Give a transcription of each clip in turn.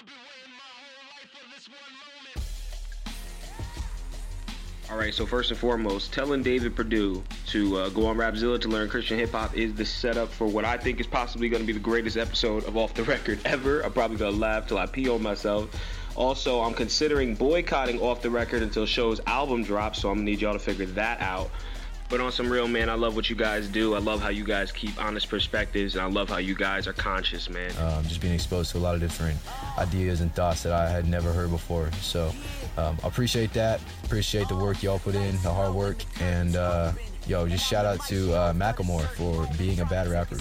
All right, so first and foremost, telling David Perdue to go on Rapzilla to learn Christian hip hop is the setup for what I think is possibly going to be the greatest episode of Off the Record ever. I'm probably going to laugh till I pee on myself. Also, I'm considering boycotting Off the Record until Show's album drops, so I'm going to need y'all to figure that out. But on some real, man, I love what you guys do. I love how you guys keep honest perspectives, and I love how you guys are conscious, man. Just being exposed to a lot of different ideas and thoughts that I had never heard before. So I appreciate that. Appreciate the work y'all put in, the hard work. And, just shout out to Macklemore for being a bad rapper.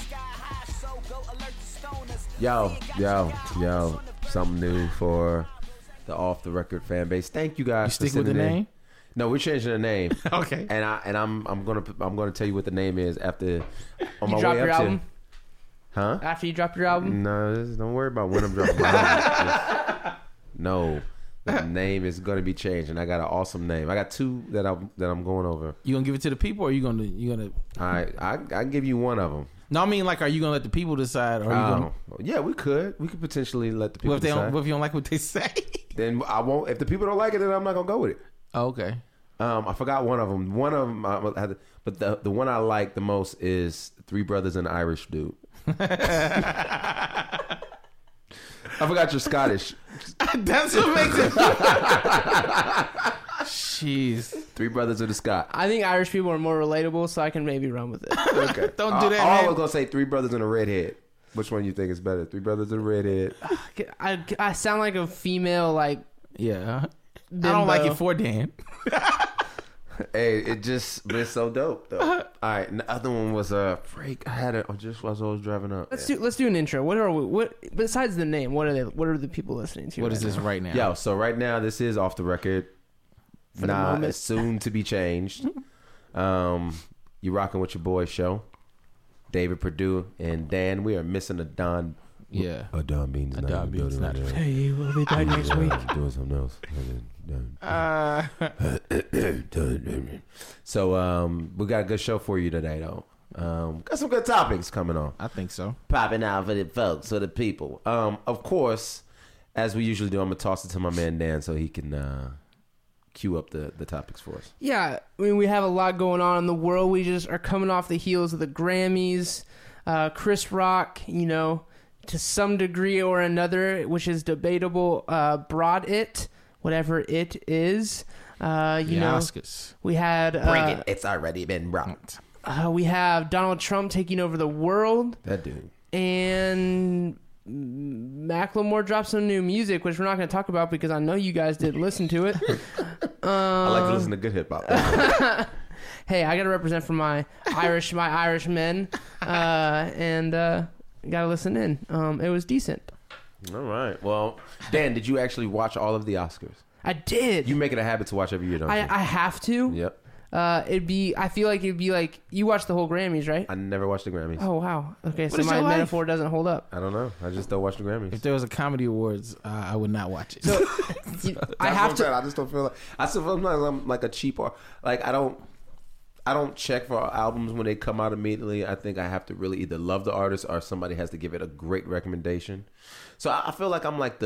Yo. Something new for the Off the Record fan base. Thank you guys. You stick with the name? No, we're changing the name. Okay. And I'm gonna tell you what the name is after on You my drop way your up album? to. Huh? After you drop your album? No, don't worry about when I'm dropping my album. No, the name is gonna be changed, and I got an awesome name. I got two that I'm going over. You gonna give it to the people, or are you gonna? All right, I give you one of them. No, I mean, like, are you gonna let the people decide, or are you gonna? Yeah, we could potentially let the people decide. What if you don't like what they say? Then I won't. If the people don't like it, then I'm not gonna go with it. Oh, okay. I forgot one of them. One of them, but the one I like the most is Three Brothers and Irish Dude. I forgot you're Scottish. That's what makes it. Jeez. Three Brothers of the Scott. I think Irish people are more relatable, so I can maybe run with it. Okay. Don't do that, I man. was gonna say Three Brothers and a Redhead. Which one you think is better? Three Brothers and a Redhead. I sound like a female, like, Yeah. bimbo. I don't like it for Dan. Hey, it's so dope though. All right, and the other one was freak. I had it just as I was driving up. Let's do an intro. What besides the name? What are the people listening to? What is this right now? Yo, so right now this is Off the Record. For the moment. It's soon to be changed. You rocking with your boy show, David Perdue and Dan. We are missing a Don. Yeah. A Don Bean's not in the building right now. Hey, we'll be back next week. Doing something else. So we got a good show for you today though. Got some good topics coming on. I think so. Popping out for the folks, for the people. Of course, as we usually do, I'm gonna toss it to my man Dan so he can cue up the topics for us. Yeah, I mean, we have a lot going on in the world. We just are coming off the heels of the Grammys. Chris Rock, to some degree or another, which is debatable, brought it, whatever it is. Oscars. We had Bring it. It's already been brought. we have Donald Trump taking over the world, That dude. and Macklemore dropped some new music, which we're not going to talk about because I know you guys didn't listen to it. I like to listen to good hip hop. Hey, I got to represent for my Irish men, and got to listen in. It was decent. All right. Well, Dan, did you actually watch all of the Oscars? I did. You make it a habit to watch every year, don't you? I have to. Yep. I feel like it'd be like you watched the whole Grammys, right? I never watched the Grammys. Oh wow. Okay, so is my your life? metaphor doesn't hold up. I don't know. I just don't watch the Grammys. If there was a comedy awards, I would not watch it. So I have to. I just don't feel like. I still feel like I'm like a cheap art. Like I don't check for albums when they come out immediately. I think I have to really either love the artist or somebody has to give it a great recommendation. So I feel like I'm like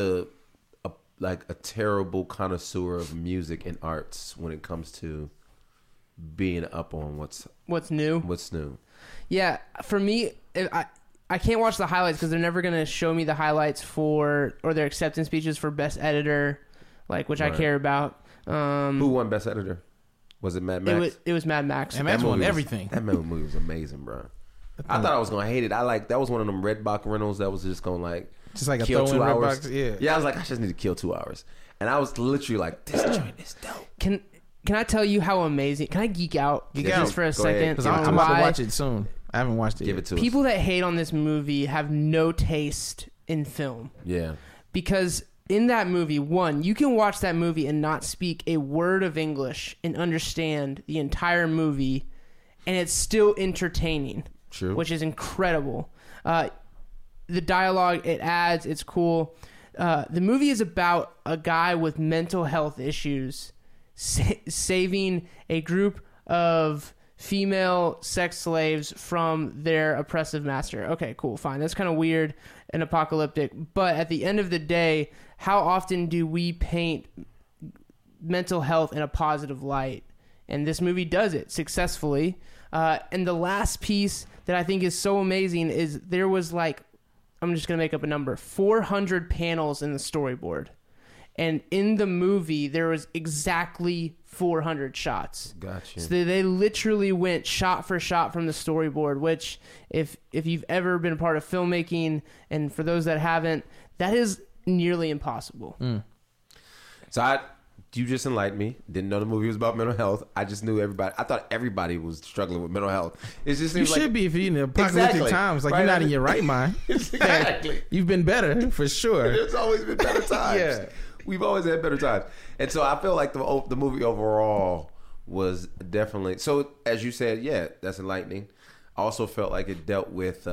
a terrible connoisseur of music and arts when it comes to being up on what's new. What's new? Yeah, for me, I can't watch the highlights because they're never gonna show me the highlights or their acceptance speeches for best editor, which I care about. Who won best editor? Was it Mad Max? It was Mad Max. And Max won everything. That movie was amazing, bro. I thought I was gonna hate it. That was one of them Redbox rentals that was just gonna Just like a kill throw-in 2 hours. Redbox, Yeah, I was like, I just need to kill 2 hours, and I was literally like, this joint is dope. Can I tell you how amazing? Can I geek out just for a Go second? ahead. Because I'm about to watch it soon. I haven't watched it Give yet. it to us. People that hate on this movie have no taste in film. Yeah. Because in that movie, one, you can watch that movie and not speak a word of English and understand the entire movie, and it's still entertaining. True. Which is incredible. The dialogue it adds, it's cool. The movie is about a guy with mental health issues saving a group of female sex slaves from their oppressive master. Okay, cool, fine. That's kind of weird and apocalyptic. But at the end of the day, how often do we paint mental health in a positive light? And this movie does it successfully. And the last piece that I think is so amazing is there was like, I'm just going to make up a number, 400 panels in the storyboard. And in the movie, there was exactly 400 shots. Gotcha. So they literally went shot for shot from the storyboard, which if you've ever been a part of filmmaking, and for those that haven't, that is nearly impossible. So you just enlightened me. Didn't know the movie was about mental health. I just knew everybody. I thought everybody was struggling with mental health. It just You seems like, should be if you're in the apocalyptic times. Like, Right. you're not in your right mind. Exactly. You've been better, for sure. There's always been better times. Yeah. We've always had better times. And so I feel like the movie overall was definitely, so as you said, yeah, that's enlightening. I also felt like it dealt with,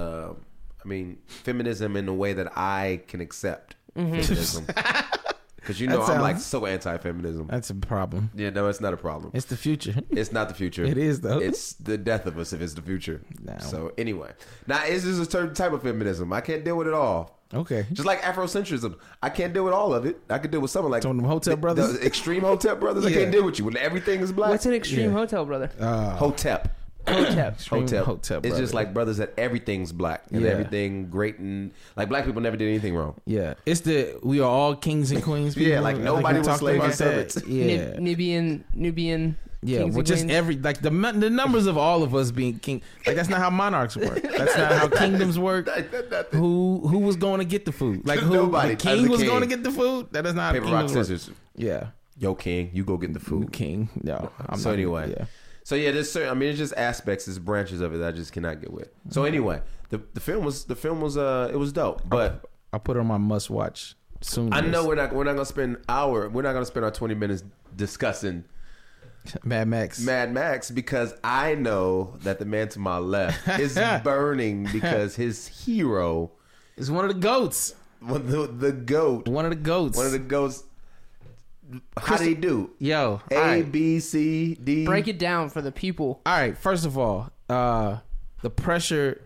feminism in a way that I can accept. Feminism. Because That I'm like sounds- so anti-feminism. That's a problem. Yeah, no, it's not a problem. It's the future. It's not the future. It is, though. It's the death of us if it's the future. No. So anyway, now is this a certain type of feminism? I can't deal with it all. Okay. Just like Afrocentrism, I can't deal with all of it. I could deal with something like Some of them Hotep brothers? the extreme Hotep brothers. I Yeah. can't deal with you when everything is black. What's an extreme Yeah. hotel, brother? Hotep? Hotep. Hotep. Hotep It's just brother. like brothers that everything's black and Yeah. everything great, and like black people never did anything wrong. Yeah. It's we are all kings and queens. People. Yeah, like nobody we was talked slaves about and servants. that. Yeah. Nubian. Yeah, kings well, and just queens. the numbers of all of us being king. Like, that's not how monarchs work. That's not how kingdoms work. Nothing. Who was going to get the food? Like, who Nobody. the king As the was king. going to get the food? That is not Paper, how rock, kingdoms work. scissors. Yeah, Yo, king, you go get the food. king. No, I'm So not- anyway, yeah. so yeah, there's certain. I mean, it's just aspects, there's branches of it that I just cannot get with. So anyway, the film was it was dope, but I'll put it on my must watch soon. I know we're not gonna spend our 20 minutes discussing Mad Max. Mad Max because I know that the man to my left is burning because his hero, It's one of the goats. the goat, One of the goats. one of the goats. How did he do? Yo. A, all right. B, C, D. Break it down for the people. All right. First of all, the pressure.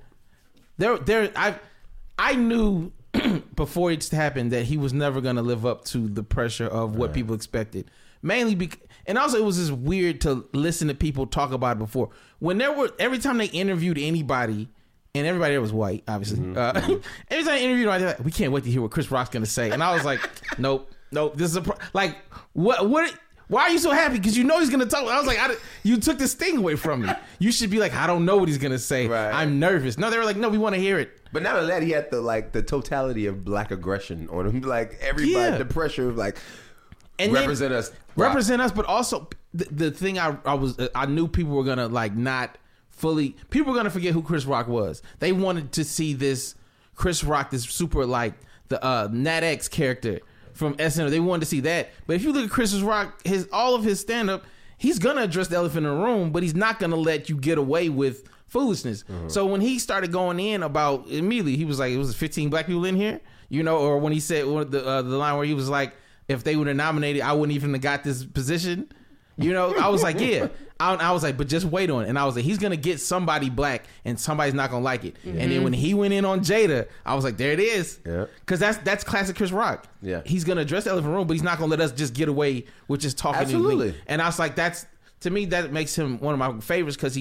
I knew before it happened that he was never going to live up to the pressure of what people expected. Mainly because, and also it was just weird to listen to people talk about it before. When every time they interviewed anybody, and everybody there was white, obviously. Every time they interviewed anybody, they're like, we can't wait to hear what Chris Rock's going to say. And I was like, nope. This is what? Why are you so happy? Because you know he's going to talk. I was like, you took this thing away from me. You should be like, I don't know what he's going to say. Right. I'm nervous. No, they were like, no, we want to hear it. But not only that, he had the totality of black aggression on him. Like everybody, Yeah. the pressure of like And represent us, represent us, but also the thing I knew people were gonna like not fully. People were gonna forget who Chris Rock was. They wanted to see this Chris Rock, this super like the Nat X character from SNL. They wanted to see that. But if you look at Chris Rock, all of his stand up, he's gonna address the elephant in the room, but he's not gonna let you get away with foolishness. So when he started going in about immediately, he was like, it was 15 black people in here, or when he said the line where he was like, if they would have nominated, I wouldn't even have got this position. I was like, yeah. I was like, but just wait on it. And I was like, he's going to get somebody black and somebody's not going to like it. And then when he went in on Jada, I was like, there it is. Yeah. Because that's classic Chris Rock. Yeah. He's going to address the elephant in the room, but he's not going to let us just get away with just talking. Absolutely. And I was like, to me, that makes him one of my favorites because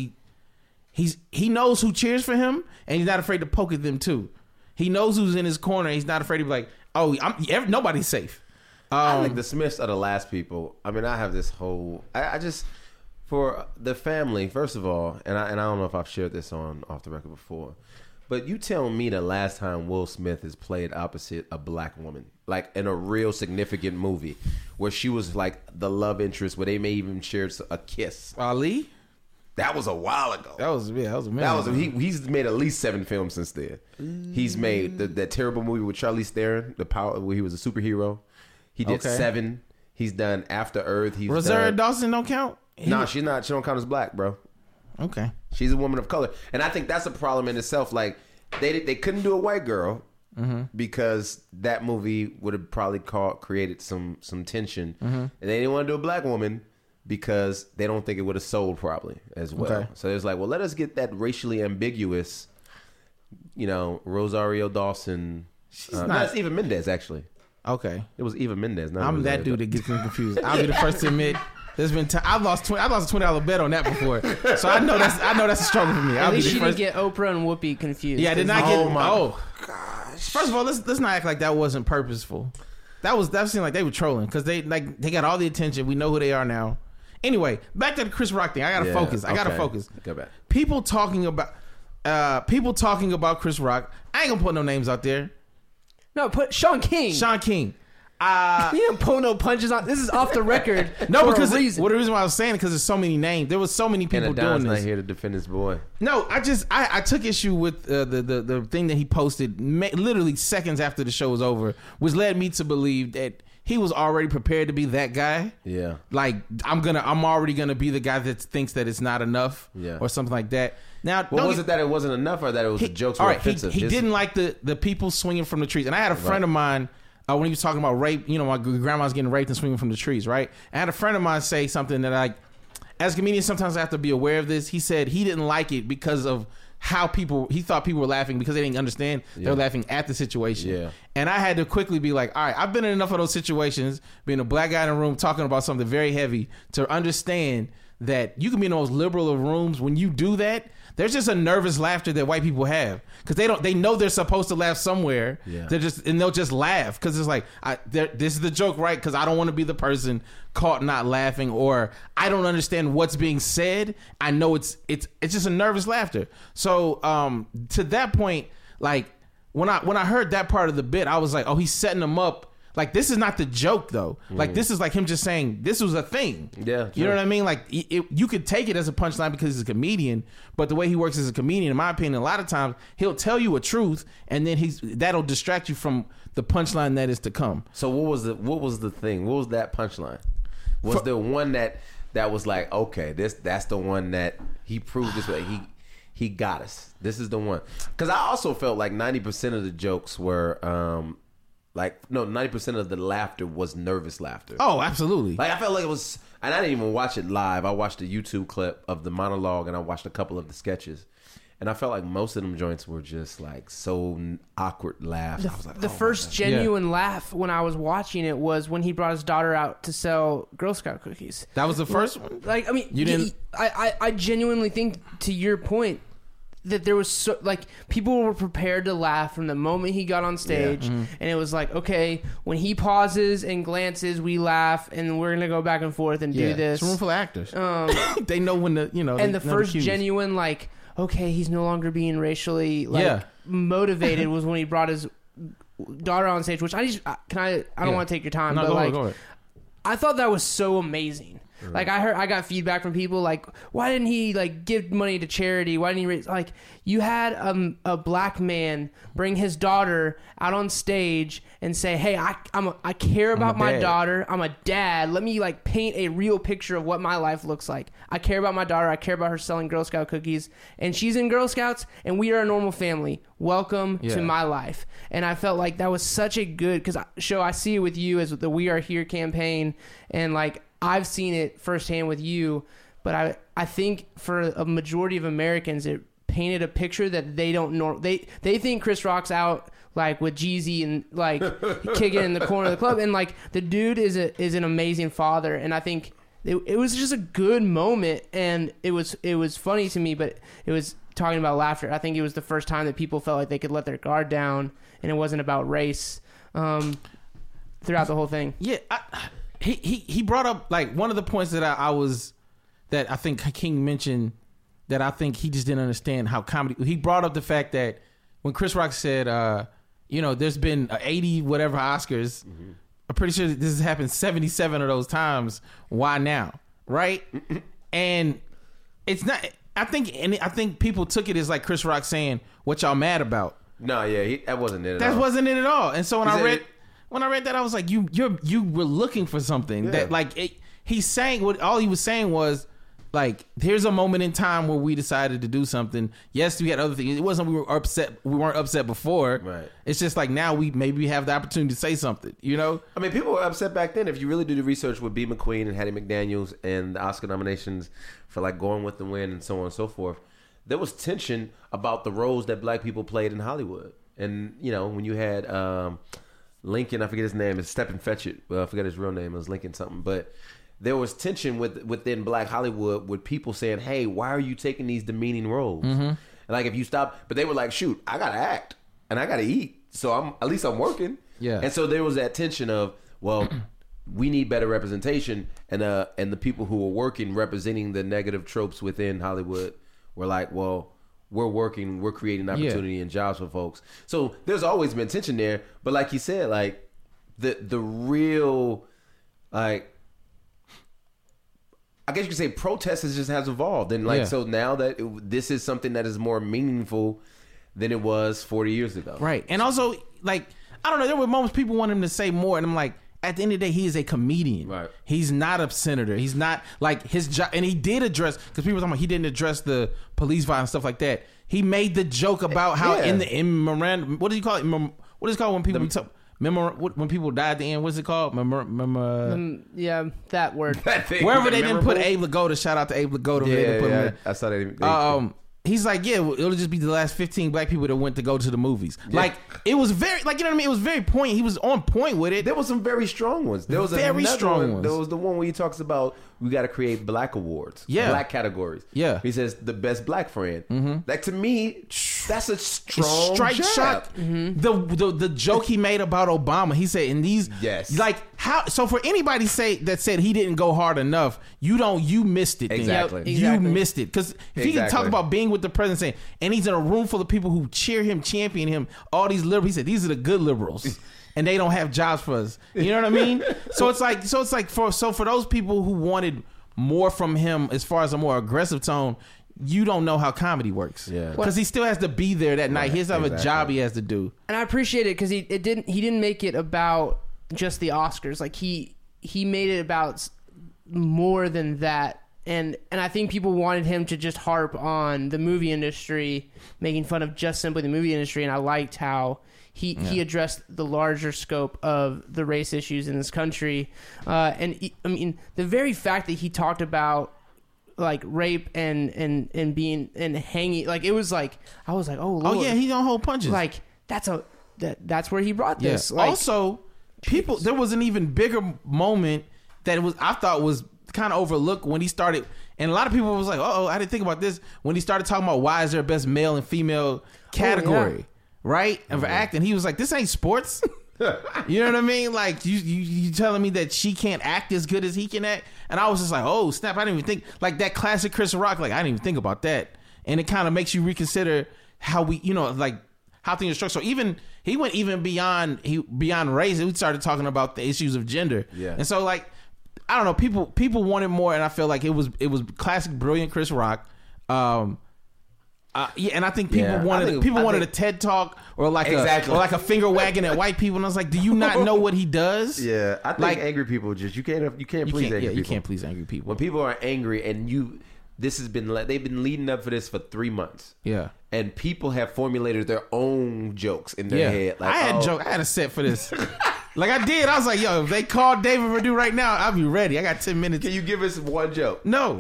he knows who cheers for him and he's not afraid to poke at them too. He knows who's in his corner. And he's not afraid to be like, oh, nobody's safe. I think the Smiths are the last people. I mean, I have this whole. I just for the family. First of all, and I don't know if I've shared this off the record before, but you tell me the last time Will Smith has played opposite a black woman, like in a real significant movie, where she was like the love interest, where they may even share a kiss. Ali? That was a while ago. That was a minute. He's made at least 7 films since then. He's made that terrible movie with Charlize Theron, The Power, where he was a superhero. He did Okay. 7. He's done After Earth. He's Rosario done. Dawson don't count? No, she's not. She don't count as black, bro. Okay. She's a woman of color, and I think that's a problem in itself. Like they couldn't do a white girl because that movie would have probably created some tension, and they didn't want to do a black woman because they don't think it would have sold probably as well. Okay. So it's like, well, let us get that racially ambiguous, Rosario Dawson. She's No, not. it's Eva Mendes actually. Okay. It was Eva Mendes. Not I'm that dude that gets them confused. I'll be the first to admit. There's been I lost a $20 bet on that before, so I know that's a struggle for me. At least you didn't get Oprah and Whoopi confused. Yeah, I did not get. gosh. First of all, let's not act like that wasn't purposeful. That seemed like they were trolling because they got all the attention. We know who they are now. Anyway, back to the Chris Rock thing. I gotta focus. I gotta focus. Go back. People talking about Chris Rock. I ain't gonna put no names out there. No, put Sean King. Sean King. You didn't pull no punches on. This is off the record. No, for because a reason. the reason why I was saying because there's so many names. There was so many people And doing Adon's this. not here to defend his boy. No, I took issue with the thing that he posted literally seconds after the show was over, which led me to believe that he was already prepared to be that guy. Yeah. Like I'm already gonna be the guy that thinks that it's not enough. Yeah. Or something like that. Now, Well, was it that it wasn't enough, or that it was the jokes were offensive? He didn't like the people swinging from the trees, and I had a friend of mine. When he was talking about rape, my grandma's getting raped and swinging from the trees, right? I had a friend of mine say something that as comedians, sometimes I have to be aware of this. He said he didn't like it because of how he thought people were laughing because they didn't understand. They were laughing at the situation. Yeah. And I had to quickly be like, all right, I've been in enough of those situations, being a black guy in a room talking about something very heavy to understand that you can be in the most liberal of rooms. When you do that, there's just a nervous laughter that white people have because they know they're supposed to laugh somewhere. Yeah. They'll just laugh because it's like this is the joke, right? Because I don't want to be the person caught not laughing, or I don't understand what's being said. I know it's just a nervous laughter. So to that point, like when I heard that part of the bit, I was like, oh, he's setting them up. Like, this is not the joke, though. Like, this is like him just saying this was a thing. Yeah, you know what I mean? Like, you could take it as a punchline because he's a comedian, but the way he works as a comedian, in my opinion, a lot of times he'll tell you a truth, and then that'll distract you from the punchline that is to come. So what was the thing? What was that punchline? Was there one that was like, okay, that's the one that he proved this way. He got us. This is the one. Because I also felt like 90% of the jokes were 90% of the laughter was nervous laughter. Oh, absolutely. Like, I felt like it was, and I didn't even watch it live. I watched a YouTube clip of the monologue, and I watched a couple of the sketches. And I felt like most of them joints were just like so awkward laughs. I was like, the first genuine laugh when I was watching it was when he brought his daughter out to sell Girl Scout cookies. That was the first one? Like, I mean, you didn't. I genuinely think, to your point, that there was so, like, people were prepared to laugh from the moment he got on stage, and it was like, okay, when he pauses and glances, we laugh, and we're gonna go back and forth and do this. It's a room full of actors. They know when to, And the first genuine, like, okay, he's no longer being racially motivated was when he brought his daughter on stage. Which I don't want to take your time, but go ahead. I thought that was so amazing. Like, I got feedback from people like, why didn't he like give money to charity? Why didn't he raise, like, you had a black man bring his daughter out on stage and say, hey, I care about my daughter. I'm a dad. Let me like paint a real picture of what my life looks like. I care about my daughter. I care about her selling Girl Scout cookies, and she's in Girl Scouts, and we are a normal family. Welcome to my life. And I felt like that was such a good, because I see it with you as the We Are Here campaign, and like, I've seen it firsthand with you, but I think for a majority of Americans, it painted a picture that they don't know. They think Chris Rock's out like with Jeezy and like kicking in the corner of the club, and like the dude is an amazing father, and I think it was just a good moment, and it was funny to me, but it was talking about laughter. I think it was the first time that people felt like they could let their guard down, and it wasn't about race throughout the whole thing. Yeah. He brought up like one of the points that I think King mentioned that I think he just didn't understand how comedy. He brought up the fact that when Chris Rock said, there's been 80 whatever Oscars, I'm pretty sure this has happened 77 of those times. Why now, right? And it's not. I think people took it as like Chris Rock saying, "What y'all mad about?" No, yeah, that wasn't it. That wasn't it at all. And so when I read that, I was like, you were looking for something that like he's saying all he was saying was like, here's a moment in time where we decided to do something. Yes, we had other things. It wasn't we weren't upset before. Right. It's just like now we have the opportunity to say something, you know? I mean, people were upset back then. If you really do the research with B. McQueen and Hattie McDaniels and the Oscar nominations for like Going with the Wind and so on and so forth, there was tension about the roles that black people played in Hollywood. And, when you had Lincoln, I forget his name, it's Stephen Fetchit. Well, I forget his real name. It was Lincoln something. But there was tension within Black Hollywood with people saying, hey, why are you taking these demeaning roles? And like, if you stop, but they were like, shoot, I got to act and I got to eat. So at least I'm working. Yeah. And so there was that tension of, well, we need better representation. And the people who were working, representing the negative tropes within Hollywood were like, well, we're creating opportunity and jobs for folks. So there's always been tension there. But like you said, like the real, like, I guess you could say protest just has evolved. And like, so now that this is something that is more meaningful than it was 40 years ago. Right. And also, like, I don't know, there were moments people want him to say more. And I'm like, at the end of the day, he is a comedian. Right. He's not a senator. He's not like his job. And he did address, because people were talking about he didn't address the police violence and stuff like that. He made the joke about how in Miranda, what do you call it? What is it called when people when people die at the end? What's it called? Yeah, that word. That thing. Wherever they didn't put Abe Lagota, shout out to Abe Lagota. Yeah, I saw that. He's like, yeah, it'll just be the last 15 black people that went to go to the movies. Yeah. Like, it was very, like, you know what I mean? It was very point. He was on point with it. There was some very strong ones. There was very strong ones. There was the one where he talks about we got to create black awards, black categories. Yeah, he says the best black friend. Like, to me, that's a strong strike jab. shot. The joke he made about Obama. He said in these, like how. So for anybody that said he didn't go hard enough, you missed it. Exactly, then. You missed it because if he can talk about being with the president, saying, and he's in a room full of people who cheer him, champion him, all these liberals. He said these are the good liberals. And they don't have jobs for us. You know what I mean? So it's like for those people who wanted more from him as far as a more aggressive tone, you don't know how comedy works. Yeah. Because he still has to be there that night. He has to have a job he has to do. And I appreciate it because he didn't make it about just the Oscars. Like he made it about more than that. And I think people wanted him to just harp on the movie industry, making fun of just simply the movie industry. And I liked how he addressed the larger scope of the race issues in this country. I mean, the very fact that he talked about like rape and being and hanging, like it was like I was like, oh Lord. Oh yeah, he don't hold punches. Like that's where he brought this. Yeah. Like, also, there was an even bigger moment that I thought was kind of overlooked when he started, and a lot of people was like, oh, I didn't think about this when he started talking about why is there a best male and female category. Right? And for acting, he was like, this ain't sports. You know what I mean? Like, you telling me that she can't act as good as he can act? And I was just like, oh, snap, I didn't even think. Like, that classic Chris Rock, like, I didn't even think about that. And it kind of makes you reconsider how we, like, how things are structured. So he went even beyond race. We started talking about the issues of gender. Yeah. And so, like, I don't know, people wanted more, and I feel like it was classic, brilliant Chris Rock. And I think people wanted a TED talk or like a finger wagging at white people, and I was like, do you not know what he does? Yeah, I think like, angry people you can't please angry people. You can't please angry people. When people are angry and they've been leading up for this for 3 months. Yeah, and people have formulated their own jokes in their head. Like, I had a set for this. Like I did. I was like, yo, if they called David Perdue right now, I'll be ready. I got 10 minutes. Can you give us one joke? No.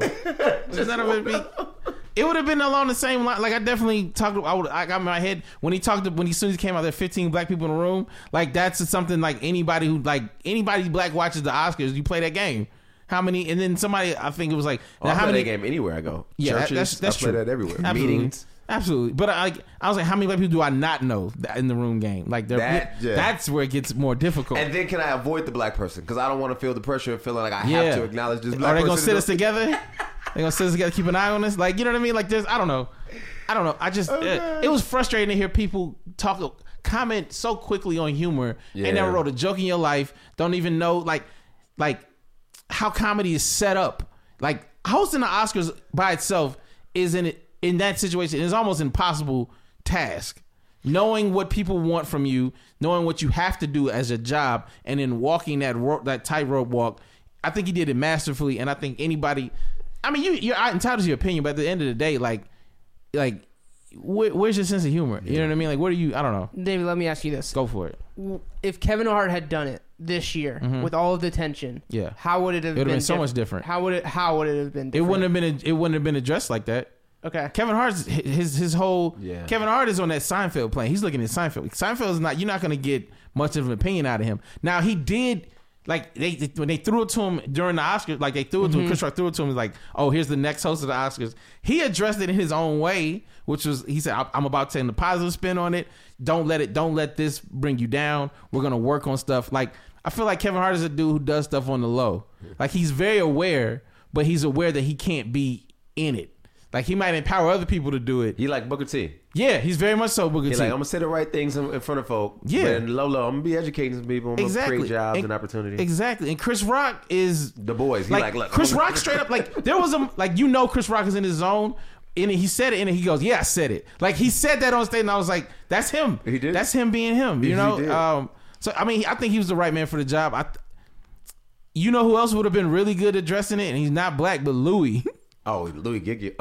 It would have been along the same line. Like I definitely talked. I got in my head when he talked. When as soon as he came out, there 15 black people in the room. Like that's something like anybody black watches the Oscars. You play that game. How many? And then somebody, I think it was like, I play that game anywhere I go. Yeah, churches, that's I play true. that everywhere. Absolutely. Meetings. Absolutely. But I was like, how many black people do I not know in the room game? Like that's where it gets more difficult. And then can I avoid the black person? Because I don't want to feel the pressure of feeling like I have to acknowledge this black person. Are they going to sit us together? They going to sit us together, keep an eye on us? Like, you know what I mean? Like, I don't know. I just, it was frustrating to hear people comment so quickly on humor. Yeah. And never wrote a joke in your life. Don't even know, like how comedy is set up. Like, hosting the Oscars by itself in that situation is almost impossible task. Knowing what people want from you, knowing what you have to do as a job, and then walking that tightrope walk. I think he did it masterfully, and I think anybody. I mean, you're entitled to your opinion, but at the end of the day, like, where's your sense of humor? You know what I mean? Like, what are you? I don't know. David, let me ask you this. Go for it. If Kevin Hart had done it this year with all of the tension, how would it have been? It would have been so much different. How would it have been different? It wouldn't have been addressed like that. Okay. Kevin Hart's his whole Kevin Hart is on that Seinfeld plane. He's looking at Seinfeld. Seinfeld is not. You're not going to get much of an opinion out of him. Now he did. Like when they threw it to him during the Oscars, like they threw it to him, Chris Rock threw it to him, like, oh, here's the next host of the Oscars. He addressed it in his own way, which was, he said, I'm about taking the positive spin on it. Don't let this bring you down. We're gonna work on stuff. Like, I feel like Kevin Hart is a dude who does stuff on the low. Like, he's very aware, but he's aware that he can't be in it. Like, he might empower other people to do it. He like Booker T. Yeah, he's very much so Booker T. He's like, I'm gonna say the right things in front of folk. Yeah. But in low, I'm gonna be educating some people. I'm gonna create jobs and opportunities. Exactly. And Chris Rock is The boys. He like look. Chris Rock straight up, like, there was a, like, you know, Chris Rock is in his zone. And he said it, and he goes, "Yeah, I said it." Like, he said that on stage, and I was like, "That's him. He did. That's him being him." You know. He did. So I mean, I think he was the right man for the job. You know who else would have been really good addressing it, and he's not black, but Louis. Oh, Louis Giglio.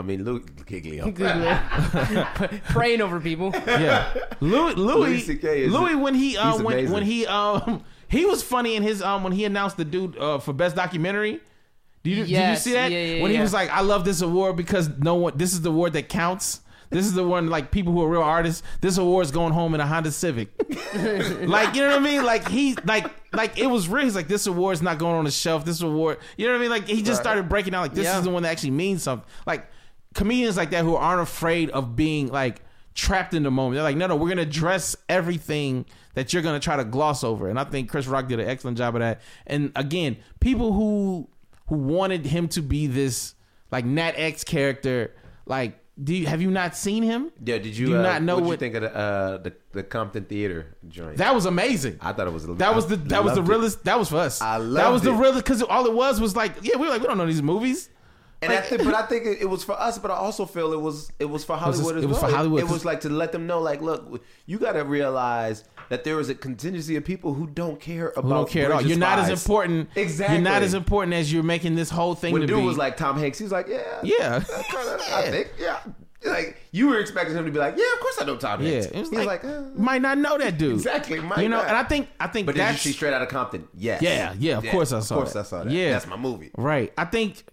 Praying over people. Yeah, Louis CK is when he amazing. when he was funny in his when he announced the dude for best documentary. Did you see that? Yeah, when he was like, "I love this award because this is the award that counts. This is the one, like, people who are real artists. This award is going home in a Honda Civic." Like, you know what I mean? Like, he like it was real. He's like, this award's not going on the shelf. This award, you know what I mean? Like, he just started breaking down, like, this is the one that actually means something. Like, comedians like that who aren't afraid of being, like, trapped in the moment. They're like, no, we're gonna address everything that you're gonna try to gloss over. And I think Chris Rock did an excellent job of that. And again, people who wanted him to be this, like, Nat X character, like, have you not seen him? Yeah, did you, do you not know what you think of the Compton Theater joint? That was amazing. I thought it was. That was the realest. That was for us. I loved that was it. the realest, because all it was like, yeah, we were like, we don't know these movies. And but I think it was for us, but I also feel it was for Hollywood as well. It was for Hollywood. It was like to let them know, like, look, you got to realize that there is a contingency of people who don't care about. Who don't care at all. You're not as important. Exactly. You're not as important as you're making this whole thing when to dude be. was like Tom Hanks, he was like, yeah. I think, yeah. Like, you were expecting him to be like, yeah, of course I know Tom Hanks. Yeah, it was He's like might not know that dude. Exactly, might you know. not. And I think But that's. did you see Straight Outta Compton? Yes. Yeah. Of course I saw that. Yeah, that's my movie. Right. I think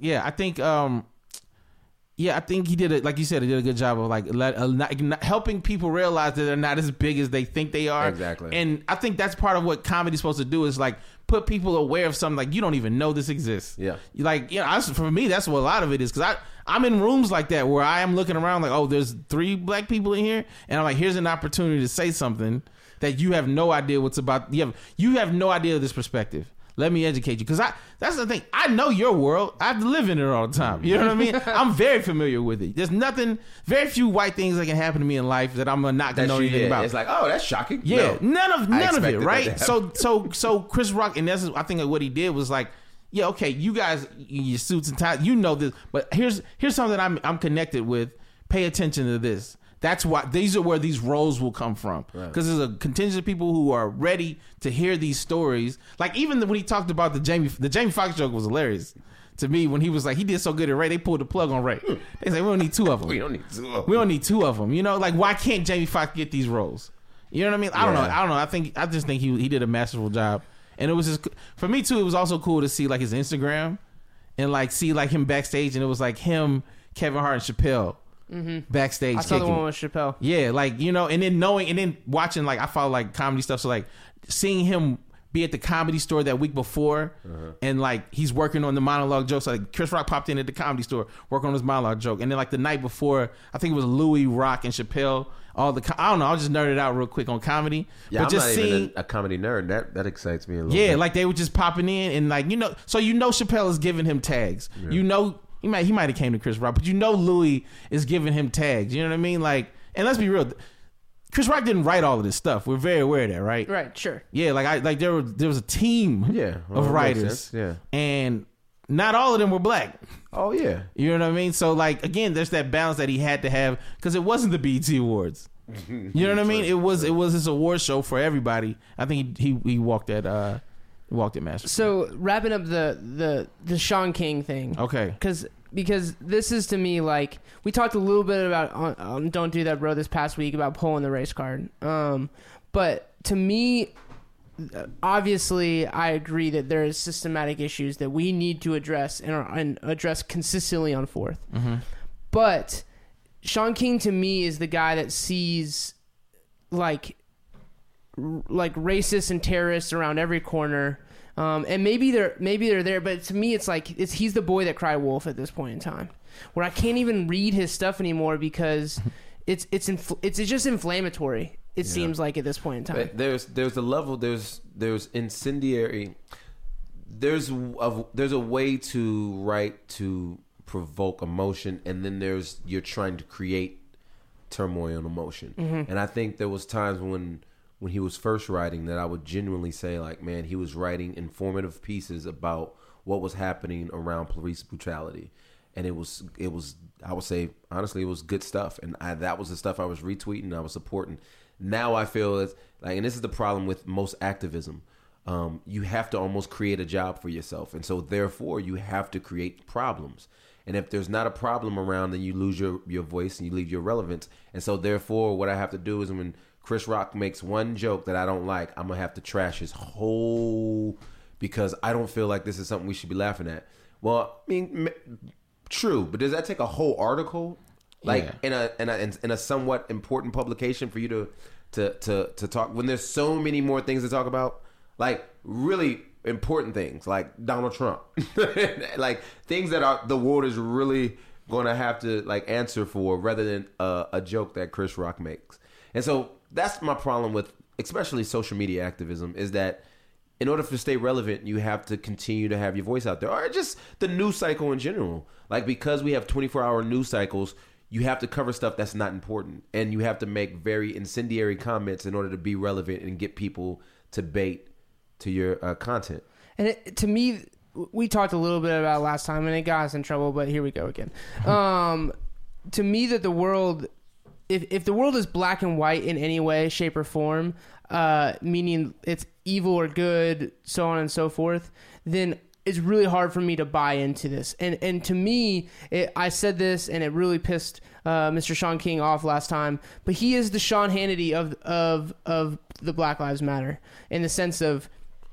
he did it. Like you said, he did a good job of, like, helping people realize that they're not as big as they think they are. Exactly. And I think that's part of what comedy's supposed to do, is, like, put people aware of something, like, you don't even know this exists. Yeah. Like, you know, for me, that's what a lot of it is, because I'm in rooms like that where I am looking around like, oh, there's 3 black people in here, and I'm like, here's an opportunity to say something that you have no idea what's about. You have no idea of this perspective. Let me educate you, because that's the thing. I know your world. I live in it all the time. You know what I mean? I'm very familiar with it. There's very few white things that can happen to me in life that I'm not gonna know anything about. It's like, oh, that's shocking. Yeah, No. none of it, right? So Chris Rock, in essence, I think what he did was like, yeah, okay, you guys, your suits and ties, you know this, but here's something I'm connected with. Pay attention to this. That's why these are where these roles will come from, because there's a contingent of people who are ready to hear these stories. Like, even when he talked about the Jamie Foxx joke was hilarious to me, when he was like, he did so good at Ray, they pulled the plug on Ray. They say, we don't need 2 of them. We don't need 2 of them. We don't need 2 of them. You know, like, why can't Jamie Foxx get these roles? You know what I mean? I don't know. I just think he did a masterful job, and it was just, for me too. It was also cool to see, like, his Instagram and, like, see, like, him backstage, and it was like him, Kevin Hart, and Chappelle. Backstage. I saw the one with Chappelle. Yeah, like, you know, and then watching, like, I follow, like, comedy stuff, so, like, seeing him be at the Comedy Store that week before, and, like, he's working on the monologue jokes. Like, Chris Rock popped in at the Comedy Store working on his monologue joke, and then, like, the night before, I think it was Louis, Rock, and Chappelle. I don't know. I'll just nerd it out real quick on comedy. Yeah, but I'm just not even a comedy nerd. That excites me a little bit. Yeah, like, they were just popping in, and, like, you know, so you know Chappelle is giving him tags. Yeah. You know. He might have came to Chris Rock, but you know Louis is giving him tags. You know what I mean? Like, and let's be real, Chris Rock didn't write all of this stuff. We're very aware of that, right? Right, sure. Yeah, there was a team of writers. Yeah. And not all of them were black. Oh yeah. You know what I mean? So, like, again, there's that balance that he had to have, because it wasn't the BET Awards. You know what I mean? It was his award show for everybody. I think he walked that master. So, wrapping up the Sean King thing. Okay. Because this is, to me, like, we talked a little bit about on Don't Do That Bro this past week about pulling the race card. But to me, obviously, I agree that there is systematic issues that we need to address and address consistently on 4th. Mm-hmm. But Sean King, to me, is the guy that sees, like, like racists and terrorists around every corner. And maybe they're there, but to me, it's like he's the boy that cried wolf at this point in time, where I can't even read his stuff anymore because it's just inflammatory. It seems like at this point in time. There's a level. There's incendiary. There's a way to write to provoke emotion, and then you're trying to create turmoil and emotion. And I think there was times when he was first writing that I would genuinely say, like, man, he was writing informative pieces about what was happening around police brutality. And it was I would say, honestly, it was good stuff. And that was the stuff I was retweeting, I was supporting. Now I feel it's like, and this is the problem with most activism, you have to almost create a job for yourself. And so therefore you have to create problems. And if there's not a problem around, then you lose your voice and you lose your relevance. And so therefore what I have to do is when Chris Rock makes one joke that I don't like, I'm going to have to trash his whole, because I don't feel like this is something we should be laughing at. Well, I mean, true, but does that take a whole article? Like in a somewhat important publication for you to talk, when there's so many more things to talk about, like really important things like Donald Trump, like things that the world is really going to have to like answer for, rather than a joke that Chris Rock makes. And so that's my problem with especially social media activism, is that in order to stay relevant, you have to continue to have your voice out there, or just the news cycle in general. Like, because we have 24-hour news cycles, you have to cover stuff that's not important, and you have to make very incendiary comments in order to be relevant and get people to bait to your content. And to me, we talked a little bit about it last time, and it got us in trouble, but here we go again. To me, that the world, if the world is black and white in any way, shape, or form, meaning it's evil or good, so on and so forth, then it's really hard for me to buy into this. And to me, I said this, and it really pissed Mr. Sean King off last time, but he is the Sean Hannity of the Black Lives Matter, in the sense of,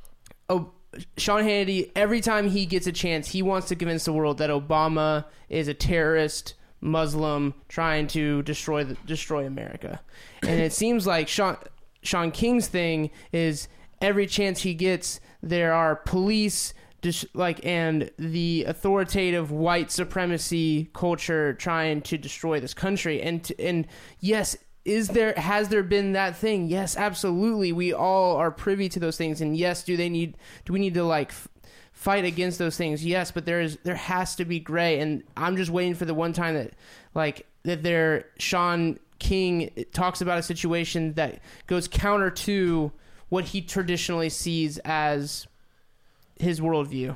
Sean Hannity, every time he gets a chance, he wants to convince the world that Obama is a terrorist Muslim trying to destroy America. And it seems like Sean King's thing is, every chance he gets, there are police and the authoritative white supremacy culture trying to destroy this country. And yes, has there been that thing? Yes, absolutely. We all are privy to those things. And yes, do we need to like fight against those things? Yes, but there has to be gray. And I'm just waiting for the one time that Sean King talks about a situation that goes counter to what he traditionally sees as his worldview.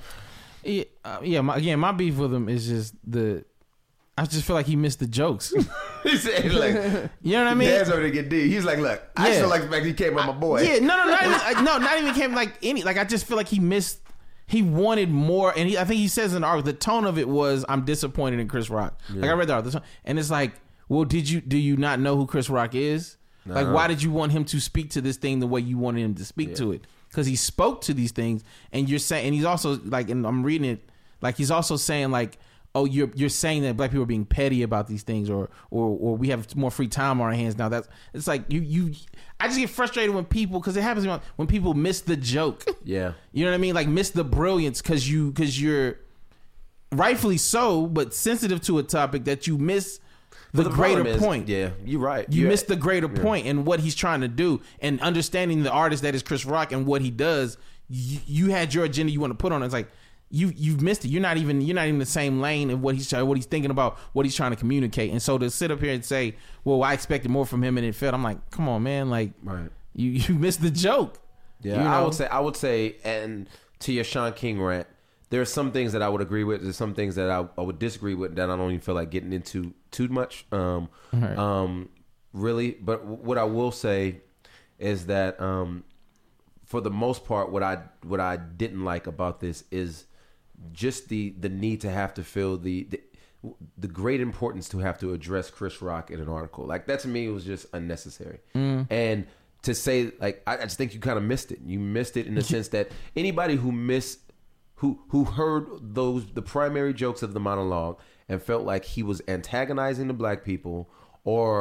My beef with him is just I just feel like he missed the jokes. He said, like, you know what I mean? Dad's over to get deep. He's like, look, I still like the fact he came on my boy. Yeah, not even came like any. Like, I just feel like he missed. He wanted more, and I think he says in the article, the tone of it was, "I'm disappointed in Chris Rock." Yeah. Like, I read the article, and it's like, well, do you not know who Chris Rock is? No. Like, why did you want him to speak to this thing the way you wanted him to speak to it? Because he spoke to these things, and you're saying, and he's also like, and I'm reading it, like he's also saying like, oh, you're saying that black people are being petty about these things, or we have more free time on our hands now. It's like I just get frustrated when people, because it happens when people miss the joke. Yeah, you know what I mean, like miss the brilliance because you're rightfully so, but sensitive to a topic that you miss. The greater point. Yeah, you're right. You missed the greater point and what he's trying to do, and understanding the artist that is Chris Rock and what he does. You had your agenda you want to put on it. It's like you've missed it. You're not even in the same lane of what he's thinking about, what he's trying to communicate. And so to sit up here and say, "Well, I expected more from him and it failed," I'm like, come on, man. Like, right. you missed the joke. Yeah, you know? I would say, and to your Sean King rant, there are some things that I would agree with. There's some things that I would disagree with that I don't even feel like getting into too much. Really. But what I will say is that for the most part, what I didn't like about this is just the need to have to feel the great importance to have to address Chris Rock in an article. Like, that to me was just unnecessary. And to say, like, I just think you kind of missed it. You missed it in the sense that anybody who heard the primary jokes of the monologue and felt like he was antagonizing the black people, or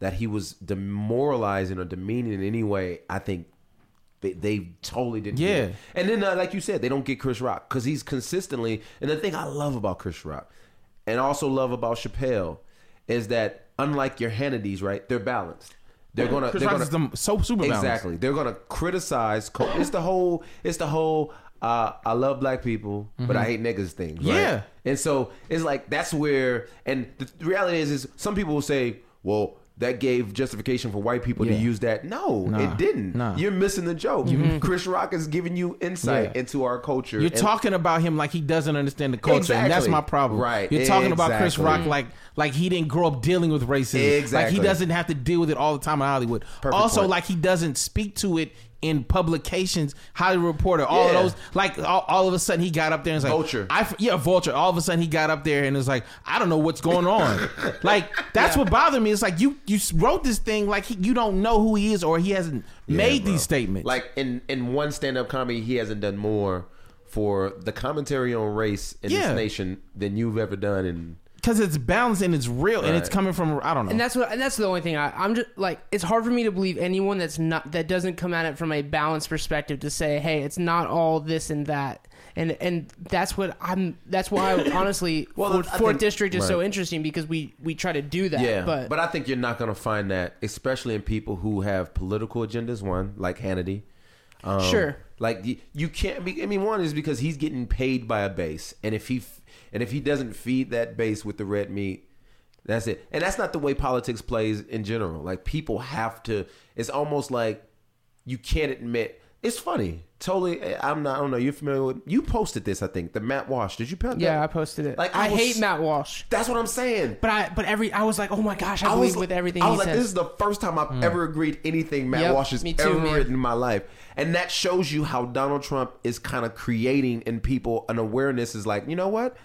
that he was demoralizing or demeaning in any way, I think they totally didn't. Yeah. get it. And then, like you said, they don't get Chris Rock because he's consistently. And the thing I love about Chris Rock, and also love about Chappelle, is that unlike your Hannitys, right? They're balanced. They're gonna. Chris they're Rock gonna is so super balanced. exactly. They're gonna criticize. It's the whole. I love black people, but I hate niggas thing. Right? Yeah. And so it's like that's where. And the reality is some people will say, well, that gave justification for white people to Yeah. use that. No, Nah. it didn't. Nah. You're missing the joke. Chris Rock is giving you insight Yeah. into our culture. You're And- talking about him like he doesn't understand the culture, and that's Exactly. my problem. Right. You're talking about Chris Exactly. Rock like he didn't grow up dealing with racism. Exactly. Like he doesn't have to deal with it all the time in Hollywood. Perfect also, point. like he doesn't speak to it in publications, Hollywood Reporter, all Yeah. of those. Like all of a sudden he got up there and was like, Vulture. Vulture. All of a sudden he got up there and was like, I don't know what's going on. Like that's what bothered me. It's like you wrote this thing like you don't know who he is or he hasn't made bro. these statements. Like in one stand-up comedy, he hasn't done more for the commentary on race in Yeah. this nation than you've ever done. And because it's balanced and it's real and it's Right. coming from I don't know. And that's the only thing I'm just like, it's hard for me to believe anyone that doesn't come at it from a balanced perspective to say, hey, it's not all this and that. And that's why honestly Well, I Fourth think- District is so right. interesting because we try to do that. yeah, But I think you're not going to find that, especially in people who have political agendas. One like Hannity. Sure. Like you can't be. I mean, one is because he's getting paid by a base, and if he doesn't feed that base with the red meat, that's it. And that's not the way politics plays in general. Like people have to. It's almost like you can't admit. It's funny. Totally. I don't know. You're familiar with? You posted this, I think. The Matt Walsh. Did you post that? yeah, I posted it. Like, I was- hate Matt Walsh. That's what I'm saying. But I was like, oh my gosh, I believe with everything I he was like, says. this is the first time I've ever agreed anything Matt Yep, Walsh has me too, ever man. written in my life. And that shows you how Donald Trump is kind of creating in people an awareness is like, you know what?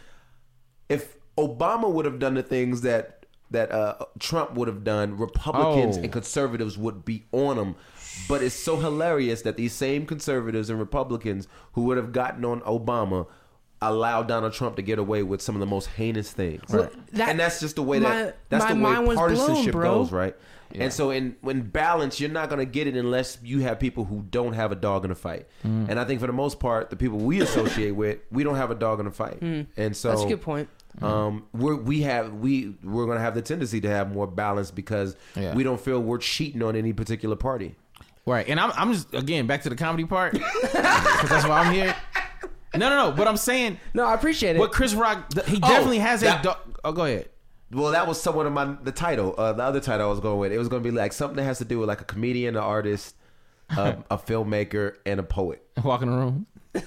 If Obama would have done the things that Trump would have done, Republicans Oh. and conservatives would be on him. But it's so hilarious that these same conservatives and Republicans who would have gotten on Obama allow Donald Trump to get away with some of the most heinous things. Well, that- and that's just the way my that's the mind way was blown, partisanship bro. goes, right? And so when balance, you're not going to get it unless you have people who don't have a dog in the fight. And I think for the most part, the people we associate with, we don't have a dog in the fight. And so That's a good point. we're going to have the tendency to have more balance because Yeah. we don't feel we're cheating on any particular party. Right, and I'm just again back to the comedy part because that's why I'm here. No, but I'm saying No, I appreciate it. what Chris Rock he definitely has that- oh, go ahead. Well, that was somewhat of the title. The other title I was going with, it was going to be like something that has to do with like a comedian, an artist, a filmmaker, and a poet. Walk in the room.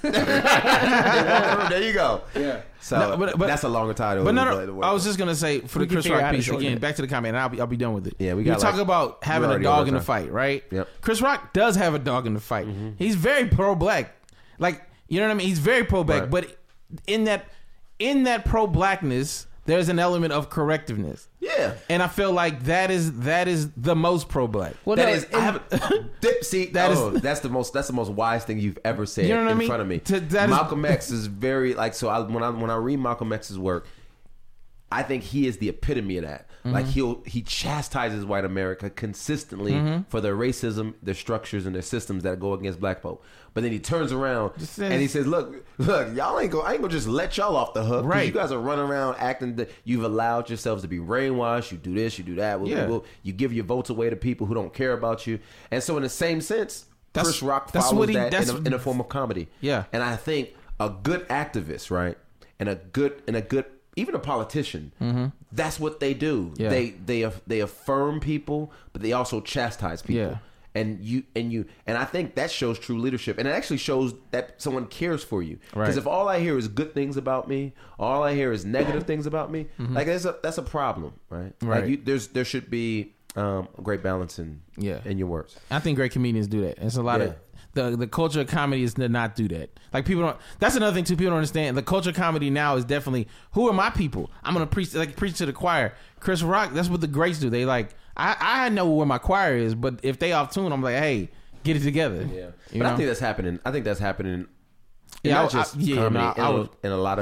There you go. Yeah. So No, but- that's a longer title. But by the no, way. I was just gonna say for We the can Chris figure out Rock how to piece shorten again. it. Back to the comment, and I'll be done with it. Yeah, we You got talk like- about having we're a already dog over in the time. fight, right? Yep. Chris Rock does have a dog in the fight. He's very pro-black, like you know what I mean. He's very pro-black, Right. but in that pro-blackness, there's an element of correctiveness. yeah. And I feel like that is the most pro-black. well, That no, is, I and- haven't. See, that's the most wise thing you've ever said You know what I in mean? front of me. That is- Malcolm X is very like so. When I read Malcolm X's work, I think he is the epitome of that. Mm-hmm. Like he chastises white America consistently for their racism, their structures, and their systems that go against black folk. But then he turns around Just says- and he says, "Look, y'all I ain't gonna just let y'all off the hook. 'Cause Right. You guys are running around acting that you've allowed yourselves to be brainwashed. You do this, you do that. Yeah. You give your votes away to people who don't care about you. And so in the same sense, That's- Chris Rock that's follows what he- that that's- in a form of comedy. Yeah. And I think a good activist, right, and a good even a politician, that's what they do. Yeah. They affirm people, but they also chastise people. Yeah. And I think that shows true leadership, and it actually shows that someone cares for you. Because Right. if all I hear is good things about me, all I hear is negative things about me, like that's a problem, right? Right. Like there should be a great balance in your words. I think great comedians do that. It's a lot of the culture of comedy is to not do that. Like people don't. That's another thing too. People don't understand. The culture of comedy now is definitely who are my people. I'm gonna preach to the choir. Chris Rock. That's what the greats do. They like I know where my choir is, but if they off tune, I'm like, hey, get it together. Yeah, You but I know? think that's happening. I think that's happening. Yeah, Not just I comedy, would- in a lot of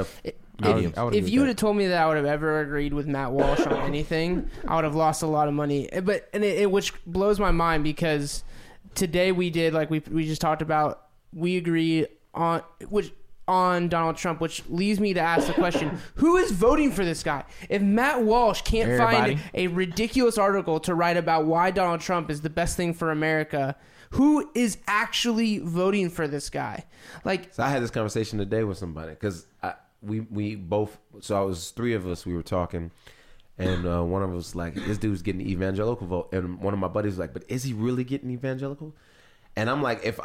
Idioms. If you would have told me that I would have ever agreed with Matt Walsh on anything, I would have lost a lot of money. But which blows my mind because today we did, like we just talked about, we agree on Donald Trump, which leads me to ask the question: who is voting for this guy? If Matt Walsh can't find a ridiculous article to write about why Donald Trump is the best thing for America, who is actually voting for this guy? Like, so I had this conversation today with somebody because we both. So I was three of us. We were talking, and one of us was like, "This dude's getting evangelical vote," and one of my buddies was like, "But is he really getting evangelical?" And I'm like, if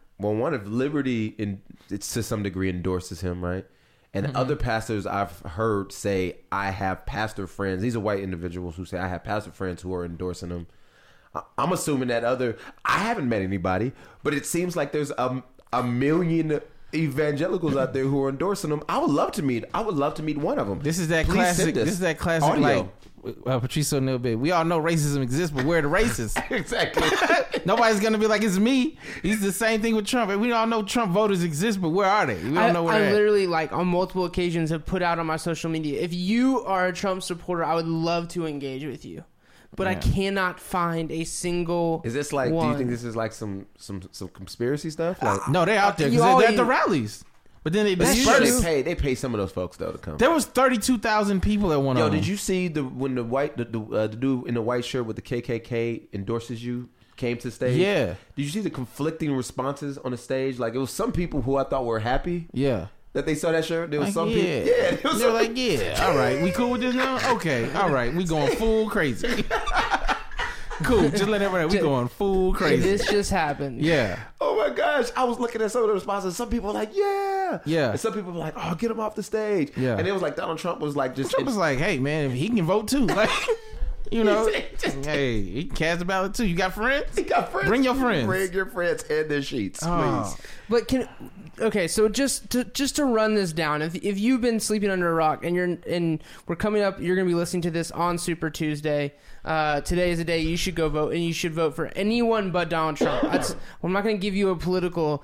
Liberty to some degree endorses him, right? And other pastors I've heard say, I have pastor friends. These are white individuals who say, I have pastor friends who are endorsing him. I'm assuming that I haven't met anybody, but it seems like there's a million evangelicals out there who are endorsing him. I would love to meet one of them. This is that classic. This is that classic audio. Like Patrice O'Neal bit. We all know racism exists, but we're the racists. Exactly. Nobody's gonna be like, it's me. It's the same thing with Trump. We all know Trump voters exist, but where are they? We don't know where they're I literally, like, on multiple occasions have put out on my social media, if you are a Trump supporter, I would love to engage with you. But I cannot find a single. Is this like? one. Do you think this is like some conspiracy stuff? Like, No, they're out there because they're at the rallies. But then they disperse. they pay some of those folks though to come. There was 32,000 people at one of them. Did you see when the dude in the white shirt with the KKK endorses you came to the stage? Yeah. Did you see the conflicting responses on the stage? Like, it was some people who I thought were happy. Yeah. That they saw that shirt. There was Like, some yeah. people. Yeah. They were like, yeah, all right, we cool with this now? Okay, all right, we going full crazy. Cool, just let everybody know we going full crazy. This just happened. Yeah. Oh my gosh. I was looking at some of the responses. Some people were like, yeah. Yeah. And some people were like, oh, get him off the stage. Yeah. And it was like Donald Trump was like just. Trump was like, hey, man, he can vote too. Like, you know, hey, he can cast a ballot too. You got friends? He got friends. Bring your friends. Bring your friends and their sheets, please. Oh. But so just to run this down, if you've been sleeping under a rock and we're coming up, you're going to be listening to this on Super Tuesday. Today is the day you should go vote, and you should vote for anyone but Donald Trump. I'm not going to give you a political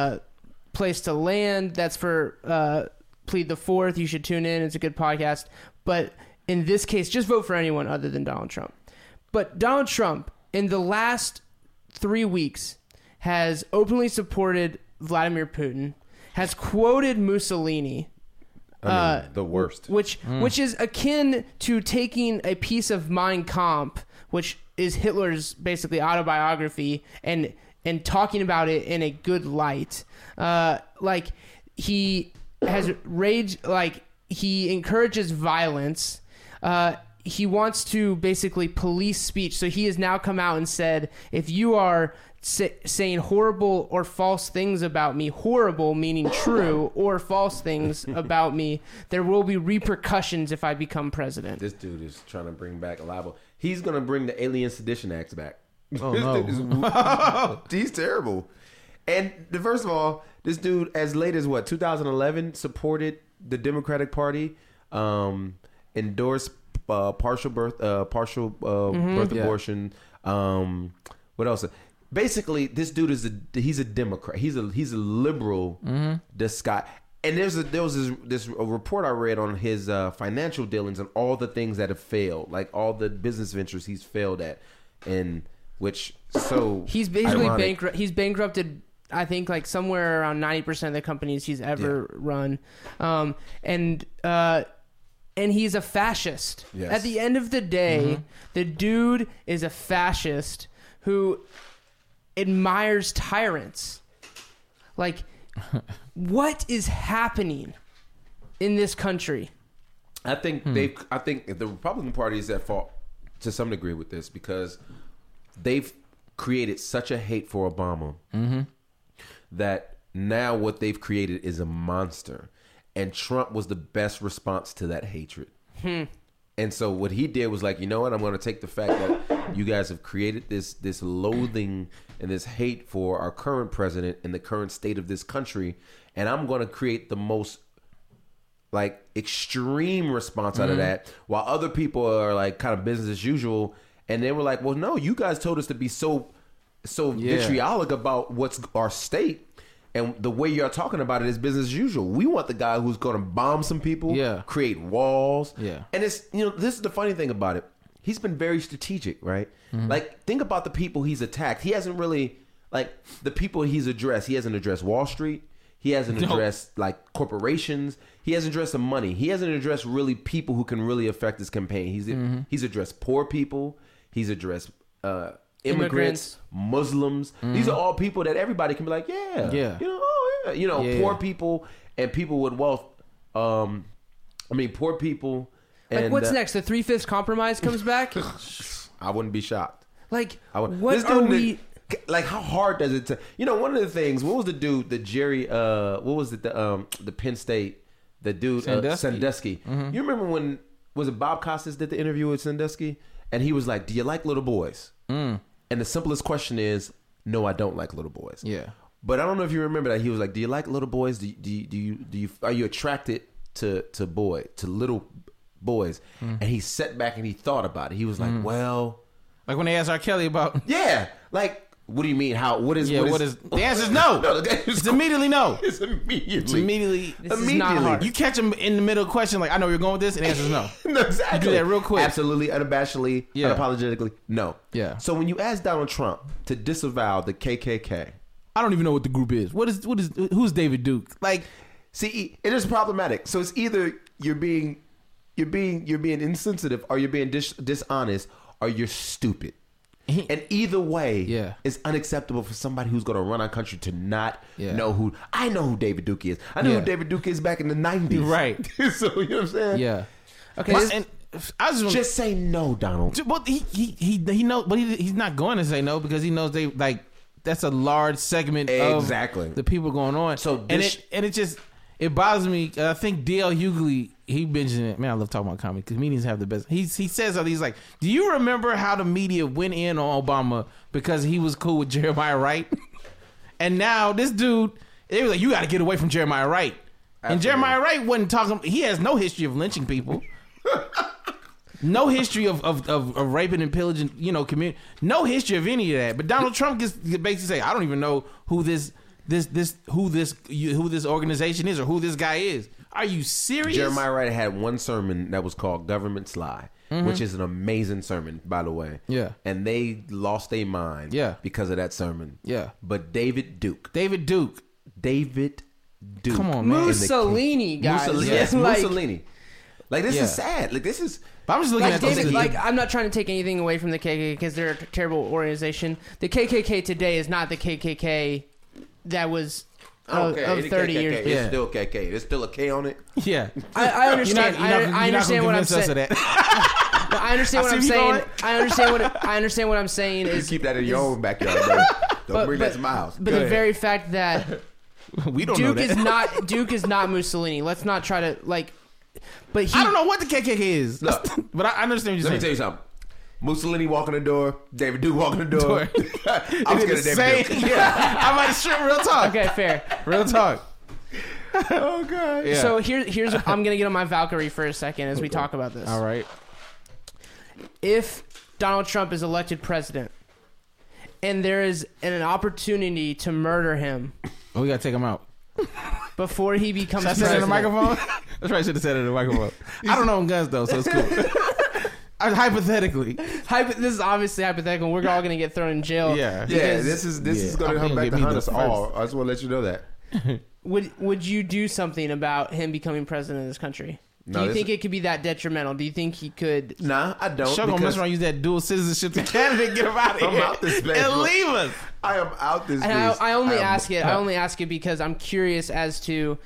place to land. That's for Plead the Fourth. You should tune in. It's a good podcast. But in this case, just vote for anyone other than Donald Trump. But Donald Trump, in the last 3 weeks, has openly supported Vladimir Putin, has quoted Mussolini. I mean, the worst. Which is akin to taking a piece of Mein Kampf, which is Hitler's basically autobiography, and talking about it in a good light. Like, he has rage, like, he encourages violence. He wants to basically police speech. So he has now come out and said, if you are saying horrible or false things about me, horrible meaning true, or false things about me, there will be repercussions if I become president. This dude is trying to bring back a libel. He's going to bring the Alien Sedition Acts back. Oh, This no. dude is, he's terrible. And first of all, this dude, as late as 2011, supported the Democratic Party, endorsed partial birth abortion. What else? Basically, this dude he's a Democrat. He's a liberal. This guy. And there was this report I read on his financial dealings and all the things that have failed, like all the business ventures he's failed at, and which he's basically ironic. He's bankrupted, I think, like somewhere around 90% of the companies he's ever run, and he's a fascist. Yes. At the end of the day, the dude is a fascist who admires tyrants. Like, what is happening in this country? I think I think the Republican Party is at fault to some degree with this because they've created such a hate for Obama that now what they've created is a monster, and Trump was the best response to that hatred. And so what he did was like, you know what? I'm going to take the fact that you guys have created this loathing and this hate for our current president and the current state of this country, and I'm going to create the most like extreme response out of that, while other people are like kind of business as usual. And they were like, well, no, you guys told us to be so vitriolic about what's our state. And the way you're talking about it is business as usual. We want the guy who's going to bomb some people, create walls. Yeah. And it's, this is the funny thing about it. He's been very strategic, right? Like, think about the people he's attacked. He hasn't really, like, the people he's addressed. He hasn't addressed Wall Street. He hasn't addressed, like, corporations. He hasn't addressed the money. He hasn't addressed really people who can really affect his campaign. He's addressed poor people. He's addressed immigrants, Muslims. These are all people that everybody can be like, poor people and people with wealth. Poor people. Like, and, what's next? The 3/5 compromise comes back? I wouldn't be shocked. Like, what are we... Like, how hard does it... one of the things... What was the dude, the Jerry... what was it? The Penn State... The dude... Sandusky. You remember when... Was it Bob Costas did the interview with Sandusky? And he was like, do you like little boys? And the simplest question is, no, I don't like little boys. Yeah. But I don't know if you remember that. He was like, do you like little boys? Do you are you attracted to little boys? And he sat back and he thought about it. He was like, well... Like when they asked R. Kelly about... Yeah. Like, what do you mean? How? What is... The answer is no. It's immediately no. It's immediately. This is not hard. You catch him in the middle of the question, like, I know where you're going with this, and the answer is no. No, exactly. You do that real quick. Absolutely, unabashedly, unapologetically, no. Yeah. So when you ask Donald Trump to disavow the KKK... I don't even know what the group is. Who's David Duke? Like... See, it is problematic. So it's either you're being insensitive, or you're being dishonest, or you're stupid. And either way is unacceptable for somebody who's going to run our country to not know who... I know who David Duke is. I know who David Duke is back in the 90s. Right. So, you know what I'm saying? Yeah. Okay. And I just say no, Donald. Well, he knows, but he's not going to say no because he knows they, like, that's a large segment of the people going on. So it bothers me. I think D.L. Hughley, he mentioned it. Man, I love talking about comedy because comedians have the best. He says something. He's like, do you remember how the media went in on Obama because he was cool with Jeremiah Wright? And now this dude, they were like, you got to get away from Jeremiah Wright. Absolutely. And Jeremiah Wright wasn't talking. He has no history of lynching people. No history of raping and pillaging, community. No history of any of that. But Donald Trump gets basically say, I don't even know who this organization is or who this guy is. Are you serious? Jeremiah Wright had one sermon that was called Government Sly, which is an amazing sermon, by the way. Yeah. And they lost their mind because of that sermon. Yeah. But David Duke. Come on, man. Mussolini, guys. Mussolini. Like, this is sad. Like, this is... But I'm just looking at David, I'm not trying to take anything away from the KKK because they're a terrible organization. The KKK today is not the KKK that was of 30 years ago. It's still KK. There's still a K on it. Yeah. I understand. I understand what I'm saying. I understand what I'm saying. I understand what I'm saying is... You keep that in your own backyard, bro. Don't bring that to my house. But very fact that we don't know that. Duke is not Mussolini. Let's not try to, like... But I don't know what the KKK is. Look, but I understand what you're saying. Let me tell you something. Mussolini walking the door, David Duke walking the door. I'm scared of David Duke. Yeah, I'm about to strip. Real talk. Okay, fair. Real talk. Oh god. Yeah. So here's I'm gonna get on my Valkyrie for a second as we talk about this. All right. If Donald Trump is elected president, and there is an opportunity to murder him, we gotta take him out before he becomes president. Should I say it in the microphone? That's right. I should have said it in the microphone. I don't own guns though, so it's cool. Hypothetically, this is obviously hypothetical. We're all going to get thrown in jail. Yeah. This is going to come back to hunt us all. I just want to let you know that. Would you do something about him becoming president of this country? Do you think it could be that detrimental? Do you think he could? Nah, I don't. Show gonna mess around, use that dual citizenship to Canada, get him out of here. I'm out this bitch. And leave us. I am out this bitch. And I only ask it because I'm curious as to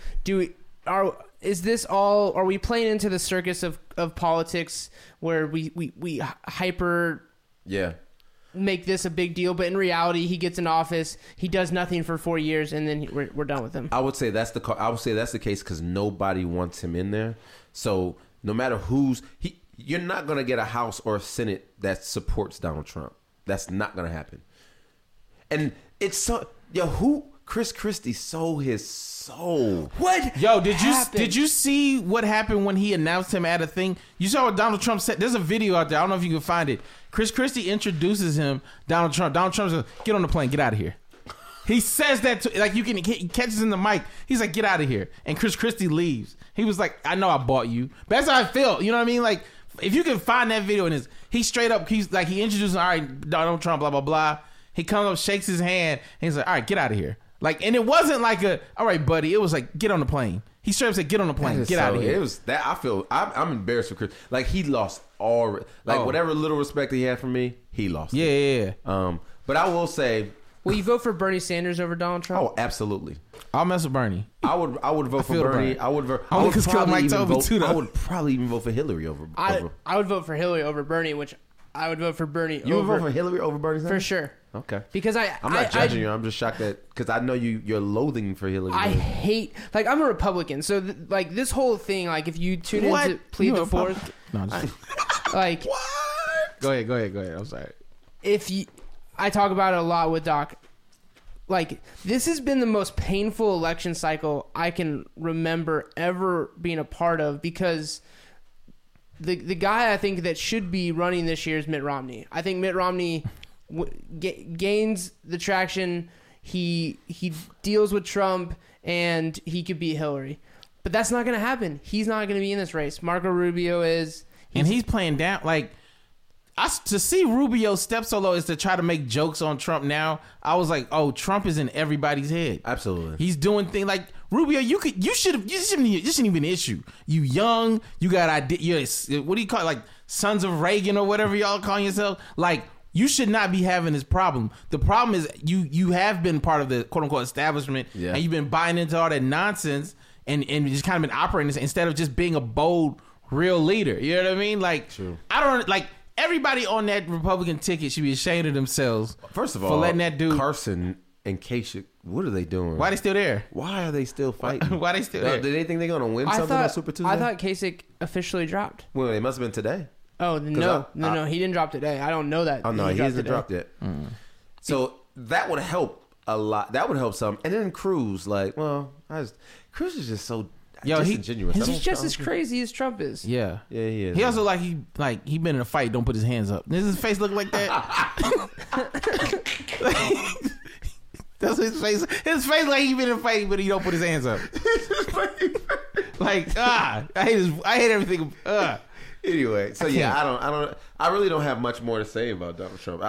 is this all? Are we playing into the circus of politics where we hyper make this a big deal, but in reality, he gets in office, he does nothing for 4 years, and then we're done with him. I would say that's the case because nobody wants him in there. So no matter you're not gonna get a House or a Senate that supports Donald Trump. That's not gonna happen. And it's so Chris Christie sold his soul. What? Yo, did you see what happened when he announced him at a thing? You saw what Donald Trump said. There's a video out there. I don't know if you can find it. Chris Christie introduces him. Donald Trump says, "Get on the plane. Get out of here." He says that to, like he catches in the mic. He's like, "Get out of here!" And Chris Christie leaves. He was like, "I know I bought you." But that's how I feel. You know what I mean? Like, if you can find that video and he straight up, he's like, he introduces, all right, Donald Trump, blah blah blah. He comes up, shakes his hand, and he's like, "All right, get out of here." Like, and it wasn't like all right, buddy. It was like, get on the plane. He straight up said, "Get on the plane, get out of here." It was that I feel I'm embarrassed for Chris. Like he lost all whatever little respect he had for me, he lost. Yeah. But I will say, Will you vote for Bernie Sanders over Donald Trump? oh, absolutely. I'll mess with Bernie. I would vote for Bernie. I would Mike told me too, though. I would probably even vote for Hillary over. I would vote for Hillary over Bernie, which I would vote for Bernie. You would vote for Hillary over Bernie Sanders? For sure. Okay. Because I'm not judging you. I'm just shocked that because I know you're loathing for Hillary. I hate, like, I'm a Republican, so like this whole thing, like if you tune into Plead the Fourth, No, just, like What? go ahead. I'm sorry. I talk about it a lot with Doc. Like, this has been the most painful election cycle I can remember ever being a part of, because the guy I think that should be running this year is Mitt Romney. I think Mitt Romney gains the traction. He deals with Trump, and he could beat Hillary. But that's not going to happen. He's not going to be in this race. Marco Rubio is. And he's playing down, like, to see Rubio step so low is to try to make jokes on Trump now. I was like, oh, Trump is in everybody's head. Absolutely. He's doing things like Rubio. You shouldn't even issue. You young, you got idea. What do you call it? Like sons of Reagan or whatever y'all calling yourself. Like, you should not be having this problem. The problem is you have been part of the quote unquote establishment, and you've been buying into all that nonsense and just kind of been operating this instead of just being a bold, real leader. You know what I mean? Like, true. I don't like. Everybody on that Republican ticket should be ashamed of themselves. First of all, for letting that dude Carson and Kasich, what are they doing? Why are they still there? Why are they still fighting? Why are they still there? Do they think they're going to win something on Super Tuesday? I thought Kasich officially dropped. Well, it must have been today. Oh, no, he didn't drop today. I don't know that. Oh, no, he hasn't dropped yet. So that would help a lot. That would help some. And then Cruz, like, well, Cruz is just so disingenuous. He's just as crazy as Trump is. Yeah, he is. He also he been in a fight. Don't put his hands up. Does his face look like that? That's his face. His face like he been in a fight, but he don't put his hands up. I hate everything. Anyway, so yeah, I really don't have much more to say about Donald Trump.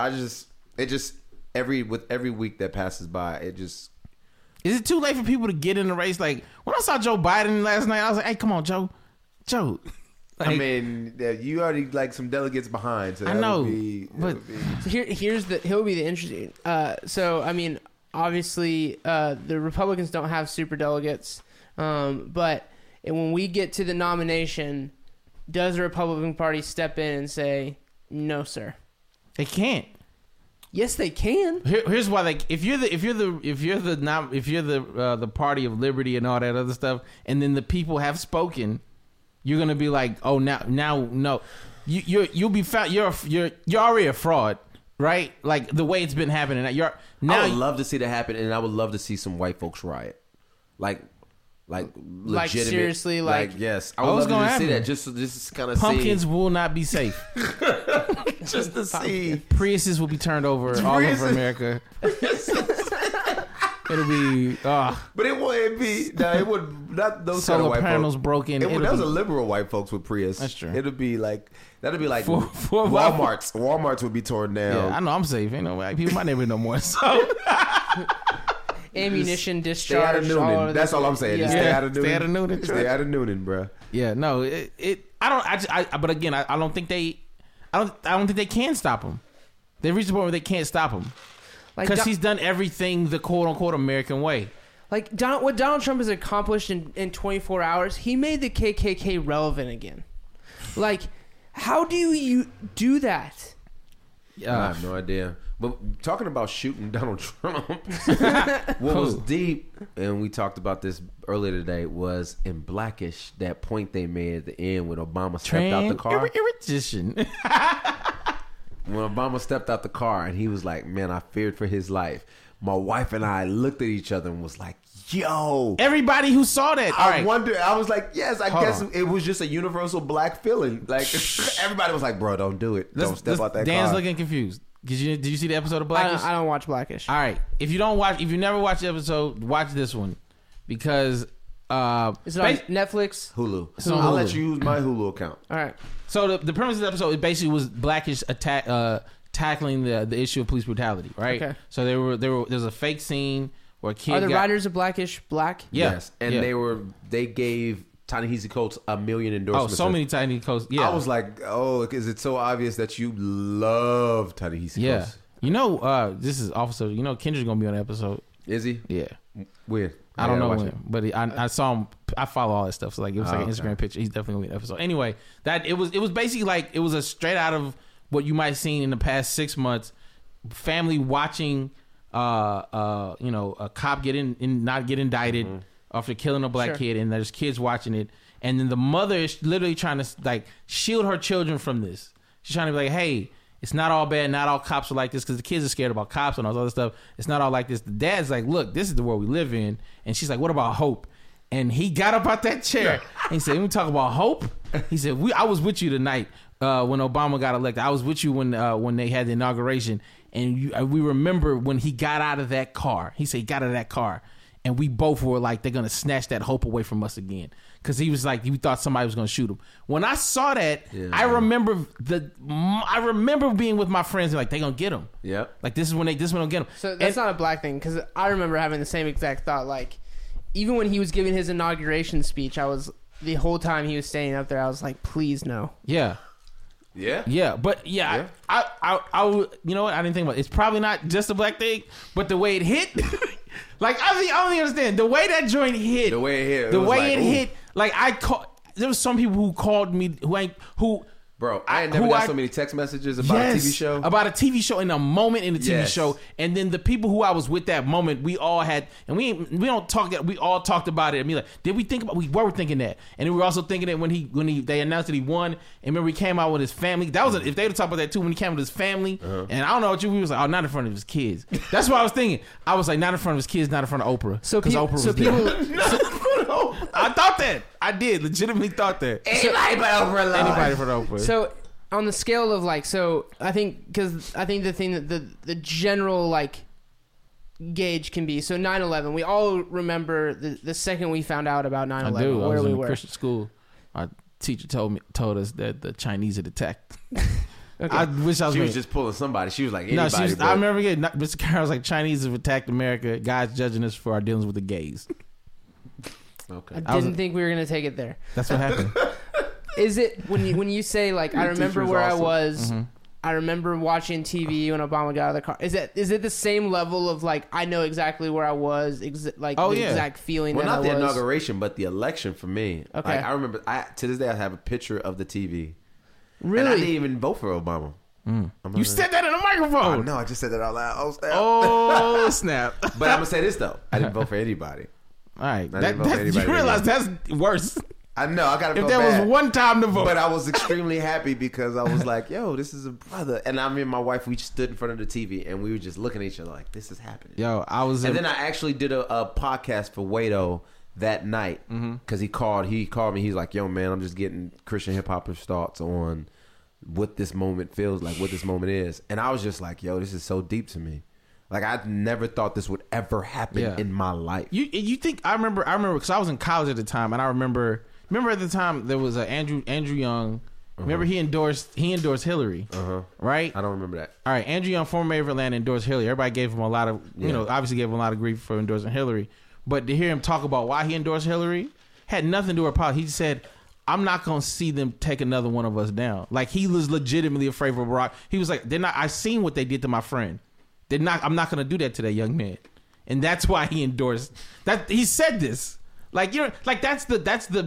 Every week that passes by, Is it too late for people to get in the race? Like, when I saw Joe Biden last night, I was like, hey, come on, Joe. Like, I mean, you already some delegates behind. So I know, but so he'll be the interesting. So I mean, obviously, the Republicans don't have super delegates, but when we get to the nomination, does the Republican Party step in and say, "No, sir"? They can't. Yes, they can. Here's why. Like, if you're the party of liberty and all that other stuff, and then the people have spoken, you're gonna be like, oh, now, no, you'll be found. You're already a fraud, right? Like the way it's been happening. I would love to see that happen, and I would love to see some white folks riot, like legitimate, seriously, yes. I would love to see that just kind of pumpkins will not be safe. Just to see Priuses will be turned over all over America. It'll be but it wouldn't be. No, it would not. Those solar kind of white panels folks. broken. That was a liberal white folks with Prius. That's true. That'd be like for Walmart's would be torn down. Yeah, I know I'm safe. Ain't no white people in my neighborhood no more. So ammunition discharge. Stay out of Noonan. That's all I'm saying. Yeah. Just stay out of Noonan. Stay out of Noonan. Stay out of Noonan, bro. Yeah, no. But again, I don't think they can stop him. They reached the point where they can't stop him because he's done everything the quote unquote American way. Like what Donald Trump has accomplished in 24 hours, he made the KKK relevant again. Like, how do you do that? I have no idea. But talking about shooting Donald Trump, what was deep, and we talked about this earlier today, was in Blackish, that point they made at the end when Obama stepped out the car. When Obama stepped out the car and he was like, man, I feared for his life. My wife and I looked at each other and was like, yo. Everybody who saw that. I was like, yes, I guess it was just a universal black feeling. Like, everybody was like, bro, don't do it. Don't step out that car. Dan's looking confused. Did you see the episode of Blackish? I don't watch Blackish. All right. If you never watched the episode, watch this one because Is it on Netflix? Hulu. So I'll Hulu. let you use my Hulu account. All right. So the premise of the episode, it basically was Blackish tackling the issue of police brutality, right? Okay. So there's a fake scene where a kid Are the writers of Blackish black? Yeah. Yes, and yeah. they gave Ta-Nehisi Coates 1 million endorsements. Oh, so many tiny coats. Yeah. I was like, oh, is it so obvious that you love Ta-Nehisi yeah. Coates? You know, this is officer. You know, Kendra's gonna be on the episode. Is he? Yeah. Weird. I don't know watch when, it. but I saw him. I follow all that stuff. So like, it was like an okay. Instagram picture. He's definitely gonna be in the episode. Anyway, that it was basically like it was a straight out of what you might have seen in the past 6 months. Family watching, a cop not get indicted after killing a black Sure. kid, and there's kids watching it, and then the mother is literally trying to like shield her children from this. She's trying to be like, hey. It's not all bad. Not all cops are like this because the kids are scared about cops and all this other stuff. It's not all like this. The dad's like, look, this is the world we live in. And she's like, what about hope? And he got up out that chair and he said, "When we talk about hope," he said, I was with you tonight when Obama got elected. I was with you when they had the inauguration. And we remember when he got out of that car. He said he got out of that car. And we both were like, they're going to snatch that hope away from us again. Because he was like, he thought somebody was going to shoot him. When I saw that, I remember being with my friends and like, they going to get him. Yep. Like, this is when they don't get him. So that's not a black thing, because I remember having the same exact thought. Like, even when he was giving his inauguration speech, the whole time he was standing up there, I was like, please no. Yeah. Yeah. Yeah, but yeah. I you know what? I didn't think about it. It's probably not just a black thing, but the way it hit, like I don't even understand the way that joint hit. The way it hit. The was way like, it ooh. hit. Like there was some people who called me who. Bro, I had never got so many text messages about a TV show. About a TV show in a moment in the TV Yes. show. And then the people who I was with that moment, we all had, and we don't talk, we all talked about it. And be like, did we think about, we were thinking that. And then we were also thinking that when they announced that he won, and remember he came out with his family. That was, if they would talk about that too, when he came with his family, and I don't know what we was like, oh, not in front of his kids. That's what I was thinking. I was like, not in front of his kids, not in front of Oprah. So because Oprah was there. people, I thought that. I did, legitimately thought that. Anybody but Oprah alive. Anybody for Oprah. so on the scale of like, so I think the thing that the general like gauge can be, so 9/11, we all remember the second we found out about 9/11, I do. I where was we in a were. Christian school. Our teacher told us that the Chinese had attacked. Okay. I wish I was. She was just pulling somebody. She was like, no. anybody. I remember getting Mr. Carroll was like, Chinese have attacked America. Guys judging us for our dealings with the gays. Okay. I didn't think we were gonna take it there. That's what happened. Is it when you say like I Your remember teacher's where awesome. I was? Mm-hmm. I remember watching TV when Obama got out of the car. Is it the same level of like I know exactly where I was, exact feeling Well, that not I the was? inauguration, but the election for me. Okay. Like, I remember, to this day, I have a picture of the TV. Really? And I didn't even vote for Obama. You said that in a Oh, microphone. no, I just said that out loud. Oh, snap. Oh snap! But I'm going to say this, though. I didn't vote for anybody. All right, I didn't vote for you anybody realize that's worse. I know, I got to If vote there bad. was one time to vote, But I was extremely happy because I was like, yo, this is a brother. And I mean, my wife, we stood in front of the TV and we were just looking at each other like, this is happening. yo, I was. And then I actually did a podcast for Wado that night because he called me. He's like, yo, man, I'm just getting Christian hip hop's thoughts on what this moment feels like, what this moment is. And I was just like, yo, this is so deep to me. Like, I never thought this would ever happen in my life. You think I remember because I was in college at the time, and I remember at the time there was a Andrew Young. Remember he endorsed Hillary, right? I don't remember that. All right, Andrew Young, former mayor of Atlanta, endorsed Hillary. Everybody gave him a lot of, obviously gave him a lot of grief for endorsing Hillary. But to hear him talk about why he endorsed Hillary had nothing to do with politics. He said, I'm not going to see them take another one of us down. Like, he was legitimately afraid for Barack. He was like, I seen what they did to my friend. I'm not going to do that to that young man. And that's why he endorsed that. He said this. Like, that's the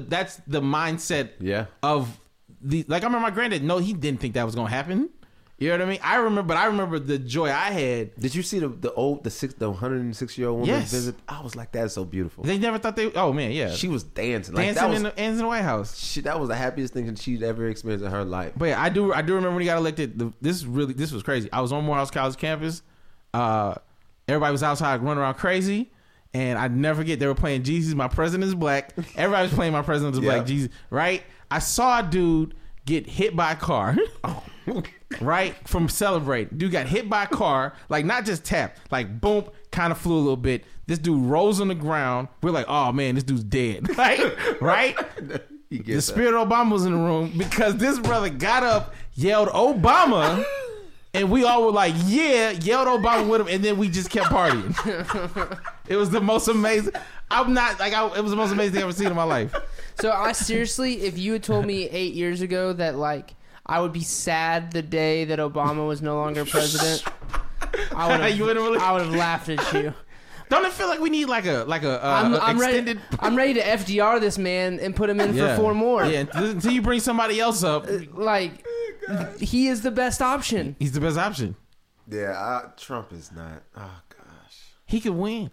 mindset of the, like, I remember my granddad, no, he didn't think that was going to happen. You know what I mean? I remember the joy I had. Did you see the 106-year-old woman visit? I was like, that's so beautiful. They never thought oh man, yeah. She was dancing. Dancing in the White House. That was the happiest thing she'd ever experienced in her life. But yeah, I do remember when he got elected. This was crazy. I was on Morehouse College campus. Everybody was outside running around crazy. And I never forget, they were playing Jesus, My President is Black. Everybody was playing My President is Black, Jesus, right? I saw a dude get hit by a car. Right? From celebrating. Dude got hit by a car, like not just tapped, like boom, kind of flew a little bit. This dude rolls on the ground. We're like, oh man, this dude's dead. Right? The spirit of Obama was in the room because this brother got up, yelled Obama, and we all were like, yeah, yelled Obama with him, and then we just kept partying. It was the most amazing. It was the most amazing thing I've ever seen in my life. So I seriously, if you had told me 8 years ago that like I would be sad the day that Obama was no longer president, I would have laughed at you. Don't it feel like we need like a extended? I'm ready to FDR this man and put him in for 4 more. Yeah, until you bring somebody else up. Like, he is the best option. He's the best option. Yeah, Trump is not. Oh gosh, he could win.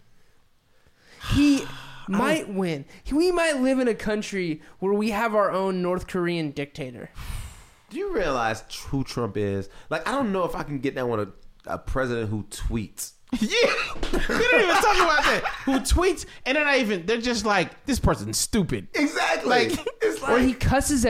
He might win. We might live in a country where we have our own North Korean dictator. Do you realize who Trump is? Like, I don't know if I can get down with a president who tweets. Yeah, we didn't even talk about that. Who tweets and they're just like, this person's stupid. Exactly. Like, it's like, or he cusses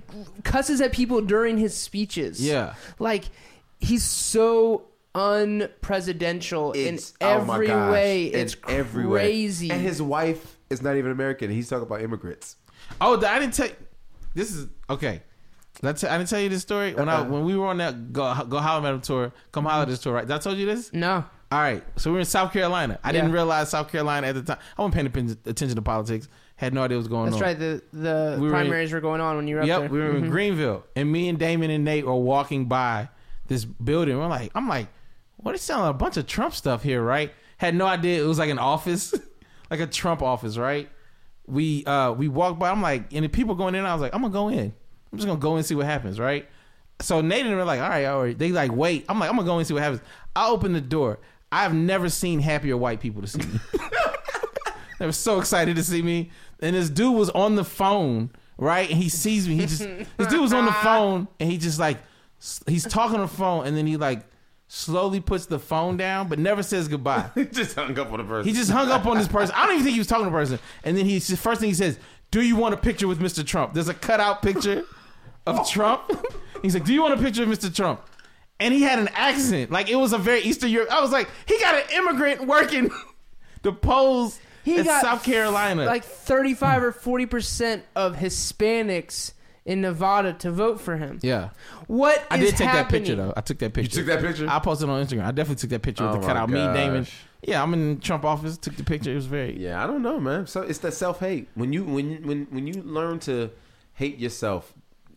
at people during his speeches. Yeah, like he's so unpresidential in every way. It's crazy. And his wife is not even American. He's talking about immigrants. Oh, I didn't tell you. This is okay. I didn't tell you this story when we were on that Go Holler Madam tour. Come Holler this tour, right? Did I told you this? No. All right, so we were in South Carolina. I didn't realize South Carolina at the time. I wasn't paying attention to politics. Had no idea what was going on. That's right. The primaries were going on when you were up there. Yep, we were in Greenville, and me and Damon and Nate were walking by this building. I'm like, what is selling a bunch of Trump stuff here, right? Had no idea it was like an office, like a Trump office, right? We walked by. I'm like, and the people going in. I was like, I'm gonna go in. I'm just gonna go in and see what happens, right? So Nate and them were like, all right. They like, wait. I'm like, I'm gonna go in and see what happens. I open the door. I've never seen happier white people to see me. They were so excited to see me. And this dude was on the phone, right? And he sees me. This dude was on the phone, and he just like, he's talking on the phone, and then he like slowly puts the phone down, but never says goodbye. He just hung up on the person. He just hung up on this person. I don't even think he was talking to the person. And then the first thing he says, do you want a picture with Mr. Trump? There's a cutout picture of Trump. He's like, do you want a picture of Mr. Trump? And he had an accent. Like, it was a very Eastern Europe. I was like, he got an immigrant working the polls in South Carolina. Like 35 or 40% of Hispanics in Nevada to vote for him. Yeah. What I is did take happening? that picture, though. I took that picture. You took that picture? I posted it on Instagram. I definitely took that picture with the cutout. Me, Damon. Yeah, I'm in Trump office. Took the picture. It was very... Yeah, I don't know, man. So it's that self-hate. When you learn to hate yourself...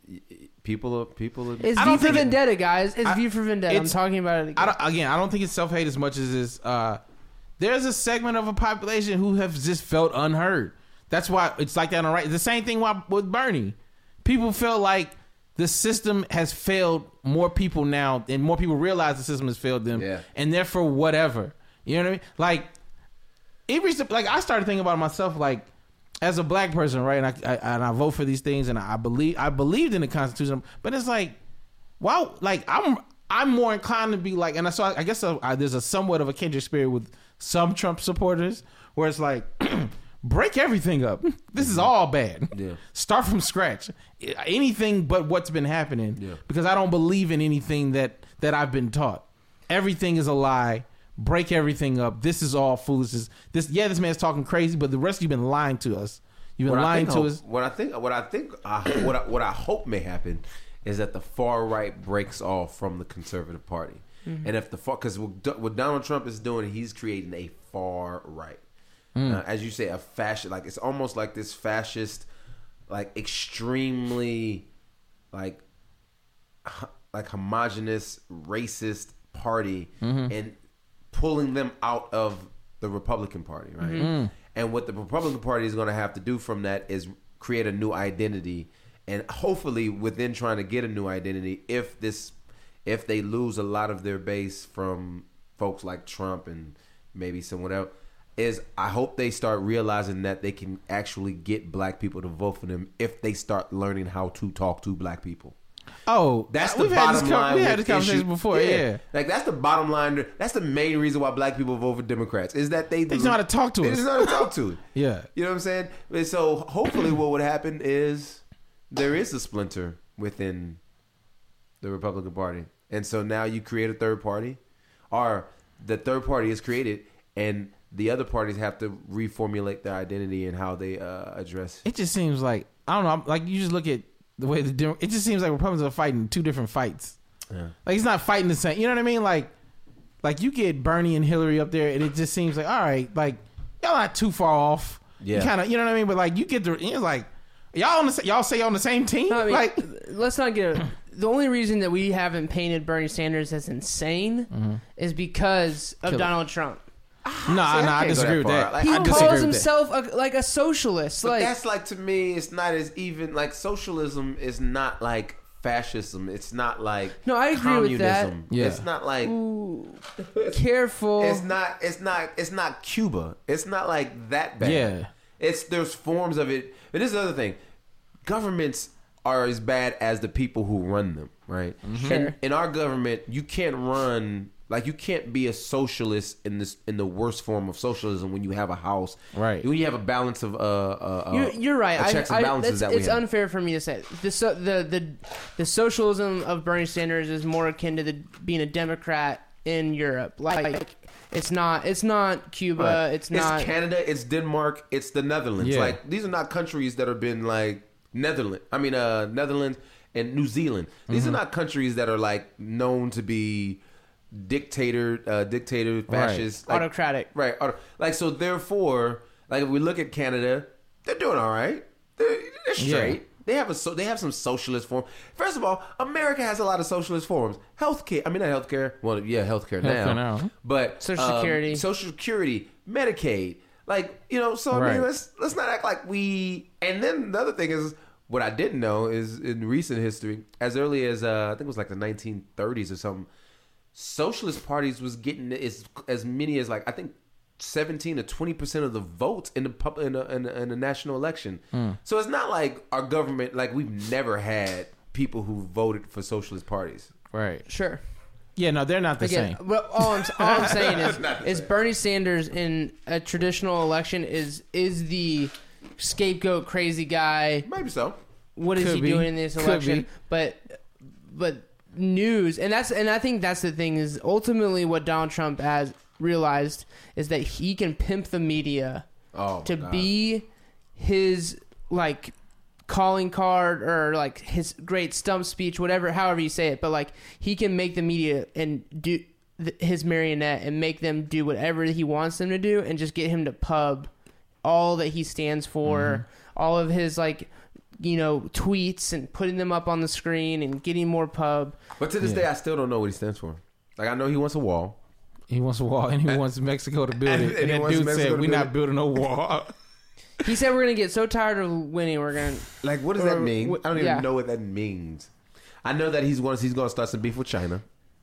People are. It's V for Vendetta, guys. It's V for Vendetta. I'm talking about it again. I don't think it's self-hate as much as it's. There's a segment of a population who have just felt unheard. That's why it's like that on the right. It's the same thing with Bernie. People feel like the system has failed more people now, and more people realize the system has failed them, and therefore whatever. You know what I mean? Like, it reached. Like, I started thinking about myself, like, as a black person, right, and I vote for these things, and I believed in the Constitution, but it's like, wow, like I'm more inclined to be like, and I guess there's a somewhat of a kindred spirit with some Trump supporters, where it's like, break everything up. This is all bad. Yeah. Start from scratch. Anything but what's been happening. Yeah. Because I don't believe in anything that I've been taught. Everything is a lie. Break everything up. This is all foolishness. This man's talking crazy, but the rest of you've been lying to us. You've been lying to us. What I hope may happen is that the far right breaks off from the conservative party, and if because what Donald Trump is doing, he's creating a far right, as you say, a fascist. Like, it's almost like this fascist, like extremely, like homogenous, racist party, and pulling them out of the Republican Party, right? And what the Republican Party is going to have to do from that is create a new identity, and hopefully within trying to get a new identity, if they lose a lot of their base from folks like Trump and maybe someone else, I hope they start realizing that they can actually get black people to vote for them if they start learning how to talk to black people. Oh, that's the bottom line. We had this conversation before, yeah. Like, that's the bottom line. That's the main reason why black people vote for Democrats, is that they know how to talk to us. They just know how to talk to it. Yeah. You know what I'm saying? And so hopefully what would happen is there is a splinter within the Republican Party. And so now you create a third party, or the third party is created, and the other parties have to reformulate their identity and how they address. It just seems like, I don't know, like you just look at the way it just seems like Republicans are fighting two different fights. Yeah. Like it's not fighting the same. You know what I mean? Like you get Bernie and Hillary up there, and it just seems like, all right, like y'all not too far off. Yeah. You kind of, you know what I mean? But like you get the, it's like y'all say y'all on the same team. No, I mean, like let's not get. The only reason that we haven't painted Bernie Sanders as insane is because of Donald Trump. I disagree with that. Like, He I disagree calls with himself like a socialist. But Like that's like, to me, it's not as even. Like socialism is not like fascism. It's not like No, I agree with that. communism. Yeah. It's not like careful. It's not Cuba. It's not like that bad. Yeah. There's forms of it. But this is the other thing. Governments are as bad as the people who run them, right? Sure. And in our government, you can't run, like, you can't be a socialist in the worst form of socialism when you have a house, Right. When you have a balance of You're right. checks and balances that we it's have. unfair for me to say the socialism of Bernie Sanders is more akin to being a Democrat in Europe. Like it's not Cuba. Right. It's not Canada. It's Denmark. It's the Netherlands. Yeah. Like, these are not countries that have been like Netherlands and New Zealand. These are not countries that are like known to be dictator, fascist, like, autocratic. right? Like, so therefore, like, if we look at Canada, they're doing all right. They're straight. They have some socialist form. First of all, America has a lot of socialist forms. Healthcare. I mean, not healthcare. Well, yeah, healthcare now. But Social Security, Medicaid. Like, you know, so I Right. mean, let's not act like we. And then the other thing is, what I didn't know is, in recent history, as early as I think it was like the 1930s or something, socialist parties was getting as many as, like, I think 17 to 20% of the votes in the national election. So it's not like our government, like, we've never had people who voted for socialist parties. Right. Sure. Yeah, no, they're not the same. But all I'm saying is Bernie Sanders in a traditional election is the scapegoat crazy guy. Maybe so. What is Could he be. doing in this Could election? be. But news, and I think that's the thing, is ultimately what Donald Trump has realized is that he can pimp the media to be his, like, calling card or like his great stump speech, however you say it, but like he can make the media and do his marionette and make them do whatever he wants them to do and just get him to pub all that he stands for, all of his, like, you know, tweets, and putting them up on the screen and getting more pub. But to this day, I still don't know what he stands for. Like, I know he wants a wall. He wants a wall, and he wants Mexico to build it. And And he that wants dude Mexico said, to "We're build not it." building no wall." He said we're gonna get so tired of winning, we're gonna. Like, what does Or that mean? I don't even yeah. know what that means. I know that he's going to start some beef with China,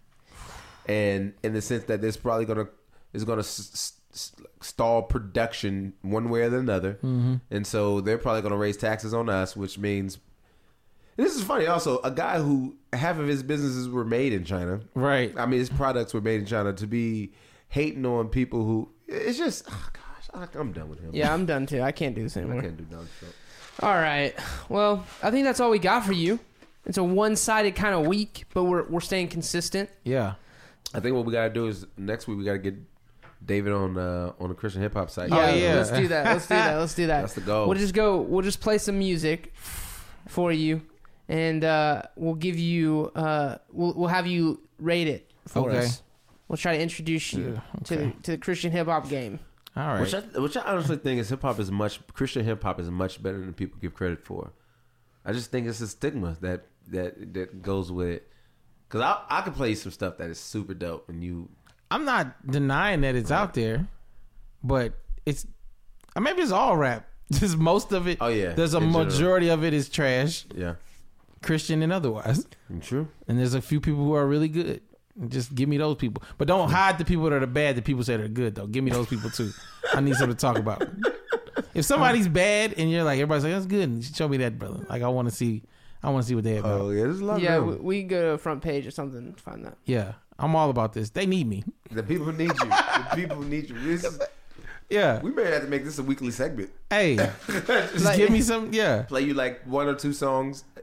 and in the sense that there's probably going to stall production one way or the other, and so they're probably going to raise taxes on us, which means, this is funny. Also, a guy who half of his businesses were made in China, Right. I mean, his products were made in China, to be hating on people who, it's just, oh gosh, I'm done with him. Yeah, I'm done too. I can't do this I anymore. can't do Donald Trump. All right. Well, I think that's all we got for you. It's a one-sided kind of week, but we're staying consistent. Yeah. I think what we gotta do is next week we gotta get David on the Christian hip hop site. Yeah, yeah. let's do that. Let's do that. That's the goal. We'll just play some music for you, and we'll give you we'll have you rate it for Okay. us. We'll try to introduce you to the Christian hip hop game. All right. Which I honestly think is Christian hip hop is much better than people give credit for. I just think it's a stigma that goes with it. Because I could play you some stuff that is super dope, and you. I'm not denying that it's out there, but it's maybe it's all rap. Just most of it. Oh, yeah. There's a In general. majority of it is trash, Yeah, Christian and otherwise, true. and there's a few people who are really good. Just give me those people, but don't hide the people that are bad. The people say they're good though. Give me those people too. I need something to talk about. If somebody's bad and you're like, everybody's like, that's good, show me that, brother. Like, I want to see what they about. Oh yeah, there's a lot. Yeah, of them. we can go to front page or something to find that. Yeah, I'm all about this. They need me. The people need you. The people need you. Yeah. We may have to make this a weekly segment. Hey, just Like- give me some. Yeah. Play you like one or two songs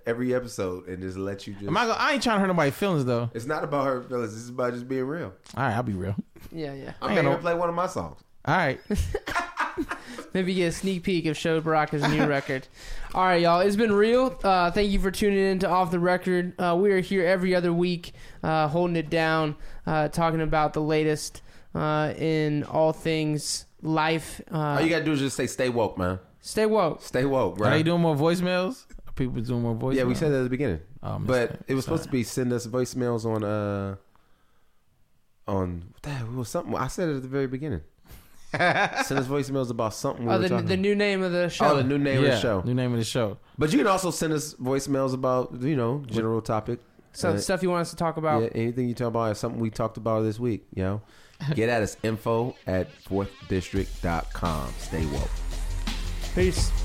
every episode and just let you just. I ain't trying to hurt nobody's feelings though. It's not about her feelings. It's about just being real. All right, I'll be real. Yeah. I'm going to play one of my songs. All right. Maybe get a sneak peek of Show Baraka's new record. All right, y'all. It's been real. Thank you for tuning in to Off the Record. We are here every other week, holding it down, talking about the latest in all things life. All you got to do is just say, stay woke, man. Stay woke. Stay woke, bro. Are they doing more voicemails? Are people doing more voicemails? Yeah, we said that at the beginning. Oh, but it was supposed to be send us voicemails on it was something. I said it at the very beginning. Send us voicemails about something. The new name of the show. Oh, the new name of the show. New name of the show. But you can also send us voicemails about, general topic. So stuff you want us to talk about. Yeah, anything you talk about is something we talked about this week, Get at us, info@4thdistrict.com. Stay woke. Peace.